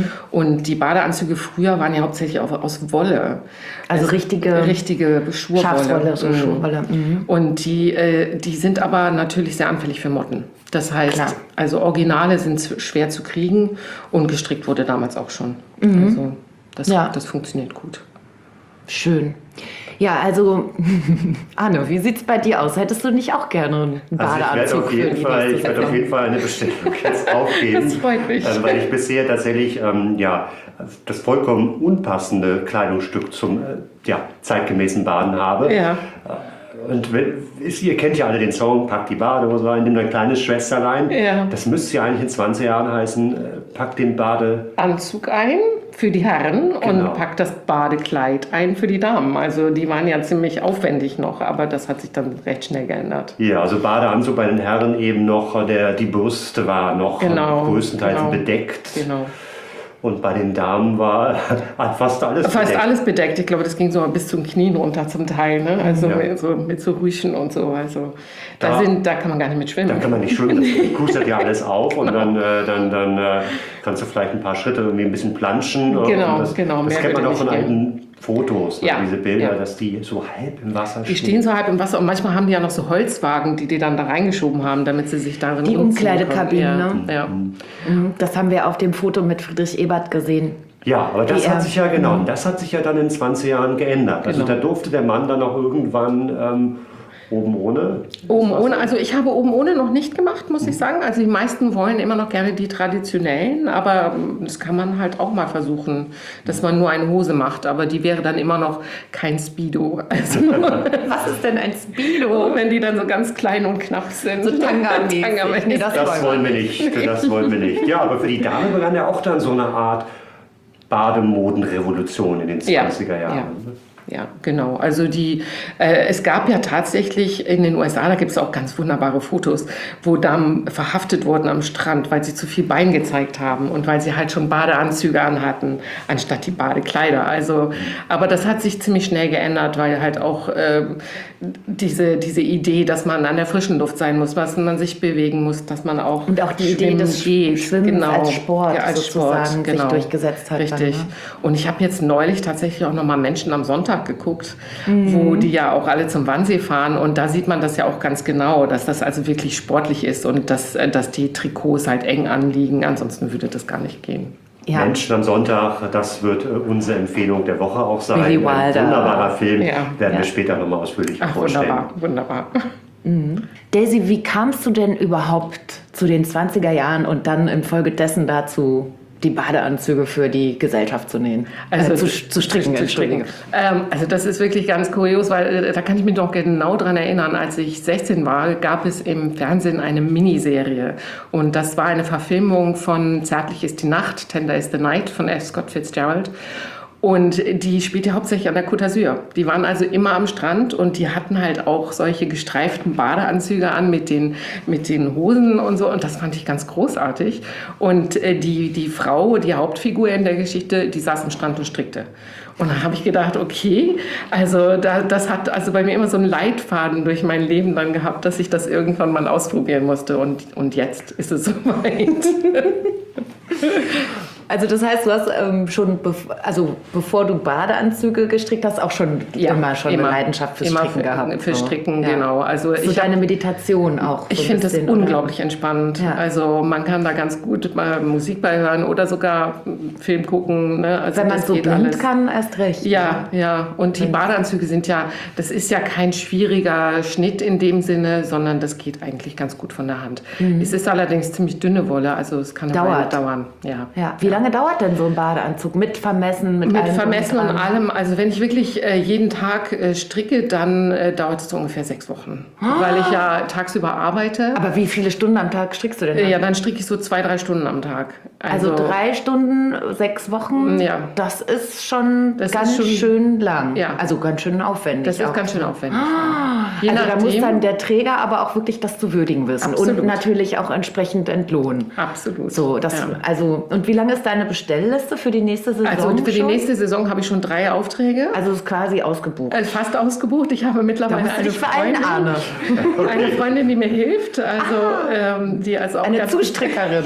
Und die Badeanzüge früher waren ja hauptsächlich auch aus Wolle. Also richtige- richtige Schurwolle. Schafswolle, so Mhm. Schurwolle. Mhm. Und die, äh, die sind aber natürlich sehr anfällig für Motten. Das heißt, Klar. also Originale sind z- schwer zu kriegen und gestrickt wurde damals auch schon. Also das, Ja. das funktioniert gut. Schön. Ja, also Anne, wie sieht's bei dir aus? Hättest du nicht auch gerne einen Also ich werde Badeanzug auf für jeden die Fall, nächste ich werde auf Saison? jeden Fall eine Bestellung jetzt aufgeben. Das freut mich. Also, weil ich bisher tatsächlich ähm, ja, das vollkommen unpassende Kleidungsstück zum äh, ja, zeitgemäßen Baden habe. Ja. Und wenn, ist, ihr kennt ja alle den Song, pack die Badehose rein, nimm dein kleines Schwesterlein. Ja. Das müsste ja eigentlich in zwanzig Jahren heißen, äh, pack den Bade... Anzug ein für die Herren Genau. und packt das Badekleid ein für die Damen. Also die waren ja ziemlich aufwendig noch, aber das hat sich dann recht schnell geändert. Ja, also Badeanzug bei den Herren eben noch, der, die Brüste war noch Genau, größtenteils genau. bedeckt. Genau. Und bei den Damen war fast alles Fast bedeckt. alles bedeckt. Ich glaube, das ging so bis zum Knien runter zum Teil. Ne? Also Ja. mit, so, mit so Rüschen und so. Also da, Da- sind, da kann man gar nicht mit schwimmen. Da kann man nicht schwimmen, das kustet ja alles auf und dann, äh, dann, dann äh, kannst du vielleicht ein paar Schritte irgendwie ein bisschen planschen. Genau, und das, genau, Das mehr kennt man würde auch von nicht alten Fotos, ne? Ja, Diese Bilder, ja. dass die so halb im Wasser Die stehen. stehen so halb im Wasser und manchmal haben die ja noch so Holzwagen, die die dann da reingeschoben haben, damit sie sich darin Die umziehen Umkleidekabinen, können. ne? Ja, ja. Mhm, das haben wir auf dem Foto mit Friedrich Ebert gesehen. Ja, aber das Die hat er- sich ja genau, das hat sich ja dann in zwanzig Jahren geändert. Also Genau. da durfte der Mann dann auch irgendwann ähm, oben ohne. Oben ohne, also ich habe oben ohne noch nicht gemacht, muss ich sagen. Also die meisten wollen immer noch gerne die traditionellen, aber das kann man halt auch mal versuchen, dass man nur eine Hose macht, aber die wäre dann immer noch kein Speedo. Also Was ist denn ein Speedo? wenn die dann so ganz klein und knapp sind. So Tanga-mäßig. Tanga-mäßig. Nee, das- Das wollen wir nicht, das wollen wir nicht. Ja, aber für die Dame begann ja auch dann so eine Art Bademodenrevolution in den Ja, zwanziger Jahren. ja. Ja, genau. Also die, äh, es gab ja tatsächlich in den U S A, da gibt es auch ganz wunderbare Fotos, wo Damen verhaftet wurden am Strand, weil sie zu viel Bein gezeigt haben und weil sie halt schon Badeanzüge anhatten, anstatt die Badekleider. Also, aber das hat sich ziemlich schnell geändert, weil halt auch äh, diese, diese Idee, dass man an der frischen Luft sein muss, dass man sich bewegen muss, dass man auch Und auch die Idee schwimmen des geht. Schwimmens als Sport ja, als sozusagen Sport, sich genau. durchgesetzt hat dann, Richtig. ne? Und ich habe jetzt neulich tatsächlich auch nochmal Menschen am Sonntag geguckt, wo die ja auch alle zum Wannsee fahren. Und da sieht man das ja auch ganz genau, dass das also wirklich sportlich ist und dass, äh, dass die Trikots halt eng anliegen. Ansonsten würde das gar nicht gehen. Ja. Menschen am Sonntag, das wird äh, unsere Empfehlung der Woche auch sein. Billy Ein Wilder. wunderbarer Film, Ja. werden Ja. wir später nochmal ausführlich Ach, vorstellen. wunderbar, wunderbar. Daisy, wie kamst du denn überhaupt zu den zwanziger Jahren und dann infolgedessen dazu, die Badeanzüge für die Gesellschaft zu nähen? Also äh, zu, zu stricken, Zu stricken. Ähm, also das ist wirklich ganz kurios, weil äh, da kann ich mich noch genau dran erinnern, als ich sechzehn war, gab es im Fernsehen eine Miniserie. Und das war eine Verfilmung von Zärtlich ist die Nacht, Tender is the Night von F. Scott Fitzgerald. Und die spielte hauptsächlich an der Côte d'Azur. Die waren also immer am Strand und die hatten halt auch solche gestreiften Badeanzüge an mit den, mit den Hosen und so. Und das fand ich ganz großartig. Und äh, die, die Frau, die Hauptfigur in der Geschichte, die saß am Strand und strickte. Und dann habe ich gedacht, okay, also da, das hat also bei mir immer so einen Leitfaden durch mein Leben dann gehabt, dass ich das irgendwann mal ausprobieren musste. Und, und jetzt ist es soweit. Also das heißt, du hast ähm, schon, bev also bevor du Badeanzüge gestrickt hast, auch schon immer schon eine Leidenschaft fürs immer Stricken für, gehabt. Für so. Stricken, Ja. genau. Also So ich deine Meditation auch. Ich so ein finde das bisschen, oder? unglaublich entspannend. Ja. Also man kann da ganz gut mal Musik bei hören oder sogar Film gucken. Ne? Also Wenn man das so geht blind alles. kann, erst recht. Ja, ja. Und die Badeanzüge sind ja, das ist ja kein schwieriger Schnitt in dem Sinne, sondern das geht eigentlich ganz gut von der Hand. Es ist allerdings ziemlich dünne Wolle, also es kann eine Dauert. Weile dauern. Ja. Ja. Wie lange dauert denn so ein Badeanzug? Mit Vermessen, mit, Mit allem Vermessen drum und dran? allem. Also wenn ich wirklich äh, jeden Tag äh, stricke, dann äh, dauert es so ungefähr sechs Wochen. Weil ich ja tagsüber arbeite. Aber wie viele Stunden am Tag strickst du denn? Äh, dann? ja, dann stricke ich so zwei, drei Stunden am Tag. Also drei Stunden, sechs Wochen, Ja. das ist schon Das ganz ist schon- schön lang. Ja. Also ganz schön aufwendig. Das ist auch. ganz schön aufwendig. Je Also da muss nachdem- dann der Träger aber auch wirklich das zu würdigen wissen und Absolut. natürlich auch entsprechend entlohnen. Absolut. So, das, Ja. also, und wie lange ist das deine Bestellliste für die nächste Saison? Also für die schon? nächste Saison habe ich schon drei Aufträge. Also ist quasi ausgebucht. Äh, Fast ausgebucht. Ich habe Da mittlerweile musst du eine dich vereinen, Freundin, Arne. eine Freundin, die mir hilft. Also ähm, die also auch Eine ganz Zustrickerin.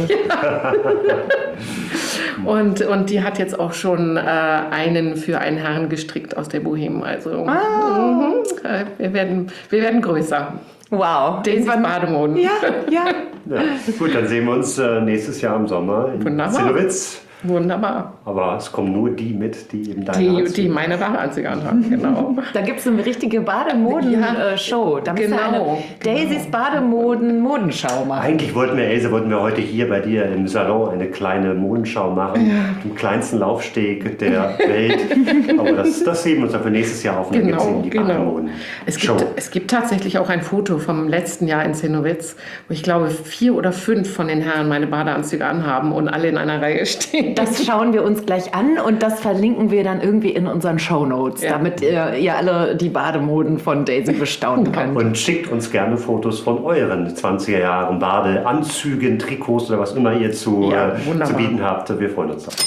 und und die hat jetzt auch schon äh, einen für einen Herrn gestrickt aus der Bohème. Also mhm, äh, wir werden wir werden größer. Wow. Daisys Bademoden. Ja, ja. Ja. Gut, dann sehen wir uns äh, nächstes Jahr im Sommer in Wunderbar. Zinnowitz. Wunderbar. Aber es kommen nur die mit, die eben deine Die, Anzüge- die meine Badeanzüge anhaben, genau. Da gibt es eine richtige Bademoden-Show. Da müssen wir genau. eine Daisys Bademoden-Modenschau machen. Eigentlich wollten wir, Else, wollten wir heute hier bei dir im Salon eine kleine Modenschau machen. Im kleinsten Laufsteg der Welt. Aber das, das heben wir uns dann für nächstes Jahr auf. Und dann gibt's Genau, eben die genau. Bademoden. Es Show. gibt, es gibt tatsächlich auch ein Foto vom letzten Jahr in Zinnowitz, wo ich glaube, vier oder fünf von den Herren meine Badeanzüge anhaben und alle in einer Reihe stehen. Das schauen wir uns gleich an und das verlinken wir dann irgendwie in unseren Shownotes, Ja. damit ihr, ihr alle die Bademoden von Daisy bestaunen könnt. Und schickt uns gerne Fotos von euren zwanziger Jahren Badeanzügen, Trikots oder was immer ihr zu, Ja, äh, wunderbar. zu bieten habt. Wir freuen uns drauf.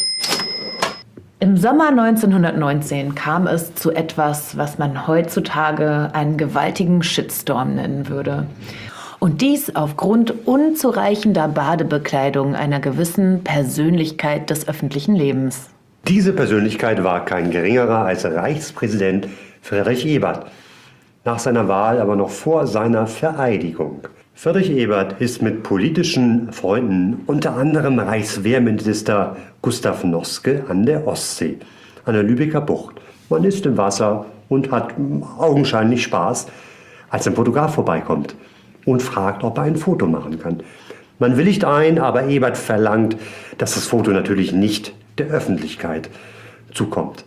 Im Sommer neunzehnhundertneunzehn kam es zu etwas, was man heutzutage einen gewaltigen Shitstorm nennen würde. Und dies aufgrund unzureichender Badebekleidung einer gewissen Persönlichkeit des öffentlichen Lebens. Diese Persönlichkeit war kein geringerer als Reichspräsident Friedrich Ebert. Nach seiner Wahl, aber noch vor seiner Vereidigung. Friedrich Ebert ist mit politischen Freunden, unter anderem Reichswehrminister Gustav Noske, an der Ostsee, an der Lübecker Bucht. Man ist im Wasser und hat augenscheinlich Spaß, als ein Fotograf vorbeikommt und fragt, ob er ein Foto machen kann. Man willigt ein, aber Ebert verlangt, dass das Foto natürlich nicht der Öffentlichkeit zukommt.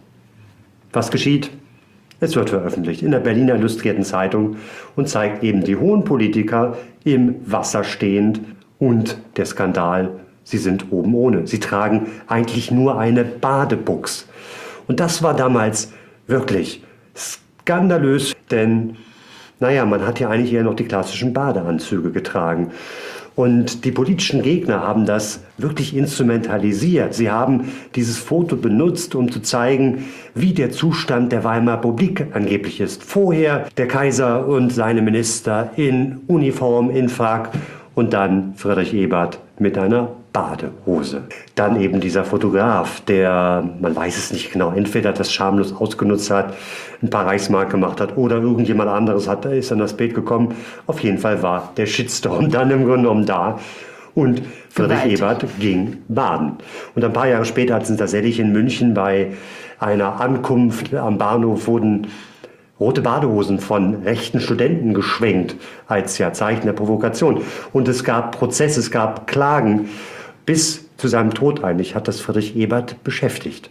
Was geschieht? Es wird veröffentlicht in der Berliner Illustrierten Zeitung und zeigt eben die hohen Politiker im Wasser stehend und der Skandal, sie sind oben ohne. Sie tragen eigentlich nur eine Badebuchs. Und das war damals wirklich skandalös, denn naja, man hat ja eigentlich eher noch die klassischen Badeanzüge getragen. Und die politischen Gegner haben das wirklich instrumentalisiert. Sie haben dieses Foto benutzt, um zu zeigen, wie der Zustand der Weimarer Republik angeblich ist. Vorher der Kaiser und seine Minister in Uniform, in Frack und dann Friedrich Ebert mit einer Badehose. Dann eben dieser Fotograf, der, man weiß es nicht genau, entweder das schamlos ausgenutzt hat, ein paar Reichsmark gemacht hat oder irgendjemand anderes hat, ist an das Bild gekommen. Auf jeden Fall war der Shitstorm dann im Grunde genommen da. Und Friedrich Gewalt. Ebert ging baden. Und ein paar Jahre später sind tatsächlich in München bei einer Ankunft am Bahnhof wurden rote Badehosen von rechten Studenten geschwenkt, als ja Zeichen der Provokation. Und es gab Prozesse, es gab Klagen. Bis zu seinem Tod eigentlich hat das Friedrich Ebert beschäftigt.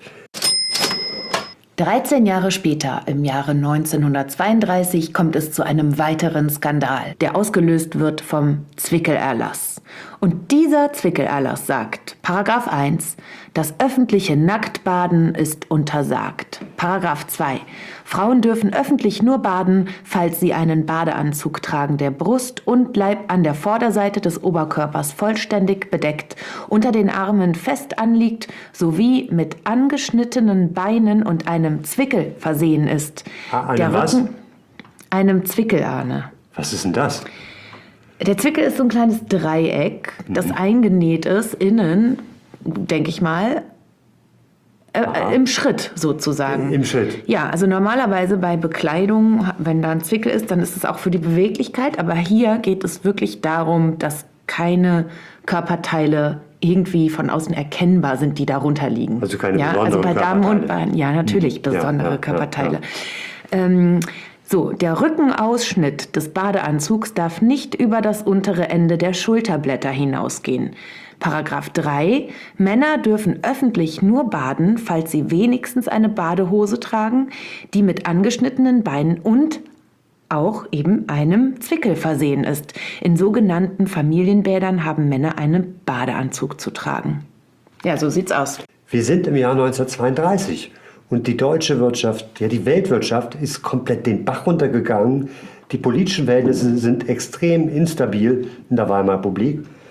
dreizehn Jahre später, im Jahre neunzehnhundertzweiunddreißig, kommt es zu einem weiteren Skandal, der ausgelöst wird vom Zwickelerlass. Und dieser Zwickelerlass sagt, Paragraph eins, das öffentliche Nacktbaden ist untersagt. Paragraph zwei, Frauen dürfen öffentlich nur baden, falls sie einen Badeanzug tragen, der Brust und Leib an der Vorderseite des Oberkörpers vollständig bedeckt, unter den Armen fest anliegt, sowie mit angeschnittenen Beinen und einem Zwickel versehen ist. Ah, einem der was? Einem Zwickel, Arne. Was ist denn das? Der Zwickel ist so ein kleines Dreieck, das Mhm. eingenäht ist, innen, denke ich mal, äh, Aha. im Schritt sozusagen. Im Schritt. Ja, also normalerweise bei Bekleidung, wenn da ein Zwickel ist, dann ist es auch für die Beweglichkeit, aber hier geht es wirklich darum, dass keine Körperteile irgendwie von außen erkennbar sind, die darunter liegen. Also keine ja, also besonderen bei Damen und Körperteile. bei, ja, natürlich Ja, besondere ja, ja, Körperteile. ja. Ähm, so, der Rückenausschnitt des Badeanzugs darf nicht über das untere Ende der Schulterblätter hinausgehen. Paragraph drei. Männer dürfen öffentlich nur baden, falls sie wenigstens eine Badehose tragen, die mit angeschnittenen Beinen und auch eben einem Zwickel versehen ist. In sogenannten Familienbädern haben Männer einen Badeanzug zu tragen. Ja, so sieht's aus. Wir sind im Jahr neunzehnhundertzweiunddreißig und die deutsche Wirtschaft, ja die Weltwirtschaft ist komplett den Bach runtergegangen. Die politischen Verhältnisse sind extrem instabil in der Weimarer Republik.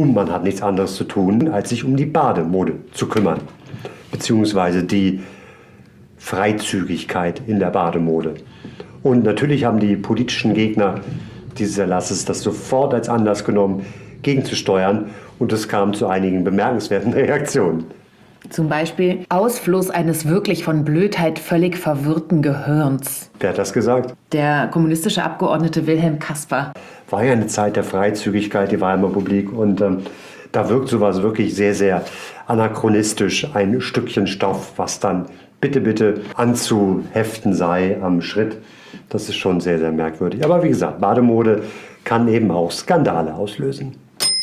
Und man hat nichts anderes zu tun, als sich um die Bademode zu kümmern. Beziehungsweise die Freizügigkeit in der Bademode. Und natürlich haben die politischen Gegner dieses Erlasses das sofort als Anlass genommen, gegenzusteuern. Und es kam zu einigen bemerkenswerten Reaktionen. Zum Beispiel Ausfluss eines wirklich von Blödheit völlig verwirrten Gehirns. Wer hat das gesagt? Der kommunistische Abgeordnete Wilhelm Kasper. War ja eine Zeit der Freizügigkeit, die Weimarer Republik. Und ähm, da wirkt sowas wirklich sehr, sehr anachronistisch. Ein Stückchen Stoff, was dann bitte, bitte anzuheften sei am Schritt. Das ist schon sehr, sehr merkwürdig. Aber wie gesagt, Bademode kann eben auch Skandale auslösen.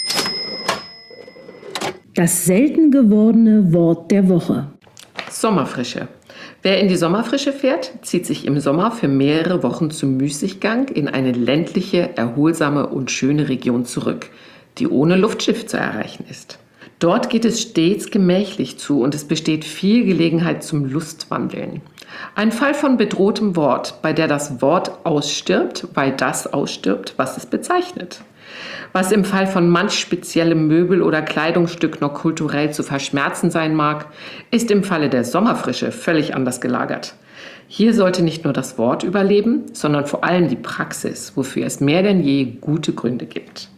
Das selten gewordene Wort der Woche. Sommerfrische. Wer in die Sommerfrische fährt, zieht sich im Sommer für mehrere Wochen zum Müßiggang in eine ländliche, erholsame und schöne Region zurück, die ohne Luftschiff zu erreichen ist. Dort geht es stets gemächlich zu und es besteht viel Gelegenheit zum Lustwandeln. Ein Fall von bedrohtem Wort, bei der das Wort ausstirbt, weil das ausstirbt, was es bezeichnet. Was im Fall von manch speziellem Möbel oder Kleidungsstück noch kulturell zu verschmerzen sein mag, ist im Falle der Sommerfrische völlig anders gelagert. Hier sollte nicht nur das Wort überleben, sondern vor allem die Praxis, wofür es mehr denn je gute Gründe gibt.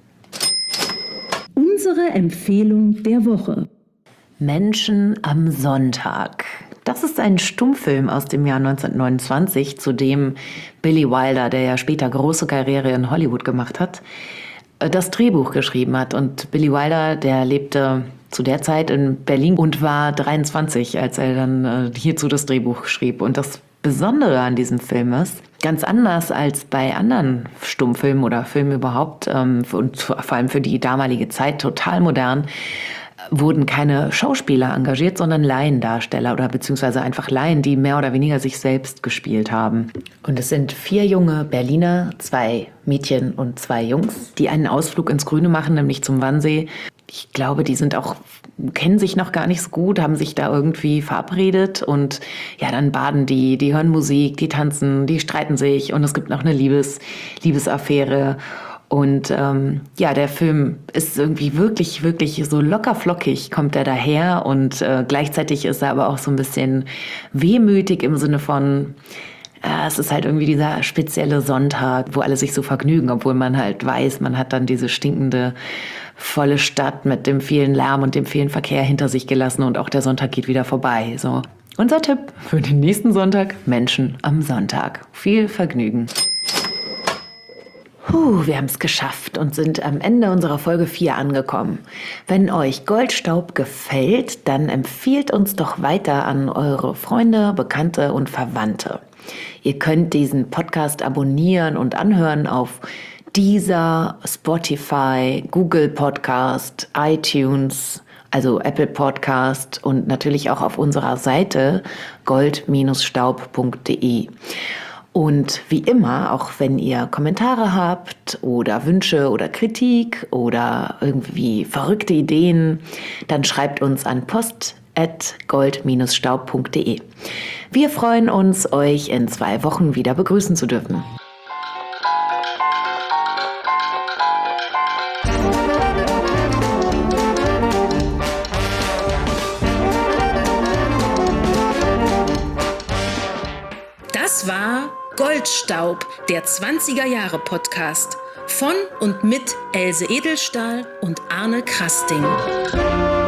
Unsere Empfehlung der Woche. Menschen am Sonntag. Das ist ein Stummfilm aus dem Jahr neunzehnhundertneunundzwanzig, zu dem Billy Wilder, der ja später große Karriere in Hollywood gemacht hat, das Drehbuch geschrieben hat. Und Billy Wilder, der lebte zu der Zeit in Berlin und war dreiundzwanzig, als er dann hierzu das Drehbuch schrieb. Und das Besondere an diesem Film ist, ganz anders als bei anderen Stummfilmen oder Filmen überhaupt, ähm, und vor allem für die damalige Zeit total modern, wurden keine Schauspieler engagiert, sondern Laiendarsteller oder beziehungsweise einfach Laien, die mehr oder weniger sich selbst gespielt haben. Und es sind vier junge Berliner, zwei Mädchen und zwei Jungs, die einen Ausflug ins Grüne machen, nämlich zum Wannsee. Ich glaube, die sind auch, kennen sich noch gar nicht so gut, haben sich da irgendwie verabredet und ja, dann baden die, die hören Musik, die tanzen, die streiten sich und es gibt noch eine Liebes, Liebesaffäre. Und ähm, ja, der Film ist irgendwie wirklich, wirklich so locker flockig kommt er daher und äh, gleichzeitig ist er aber auch so ein bisschen wehmütig im Sinne von, äh, es ist halt irgendwie dieser spezielle Sonntag, wo alle sich so vergnügen, obwohl man halt weiß, man hat dann diese stinkende, volle Stadt mit dem vielen Lärm und dem vielen Verkehr hinter sich gelassen und auch der Sonntag geht wieder vorbei. So, unser Tipp für den nächsten Sonntag, Menschen am Sonntag. Viel Vergnügen. Puh, wir haben es geschafft und sind am Ende unserer Folge vier angekommen. Wenn euch Goldstaub gefällt, dann empfiehlt uns doch weiter an eure Freunde, Bekannte und Verwandte. Ihr könnt diesen Podcast abonnieren und anhören auf Deezer, Spotify, Google Podcast, iTunes, also Apple Podcast und natürlich auch auf unserer Seite gold Staub punkt de. Und wie immer, auch wenn ihr Kommentare habt oder Wünsche oder Kritik oder irgendwie verrückte Ideen, dann schreibt uns an post at gold Staub punkt de. Wir freuen uns, euch in zwei Wochen wieder begrüßen zu dürfen. Das war Goldstaub, der zwanziger Jahre Podcast von und mit Else Edelstahl und Arne Krasting.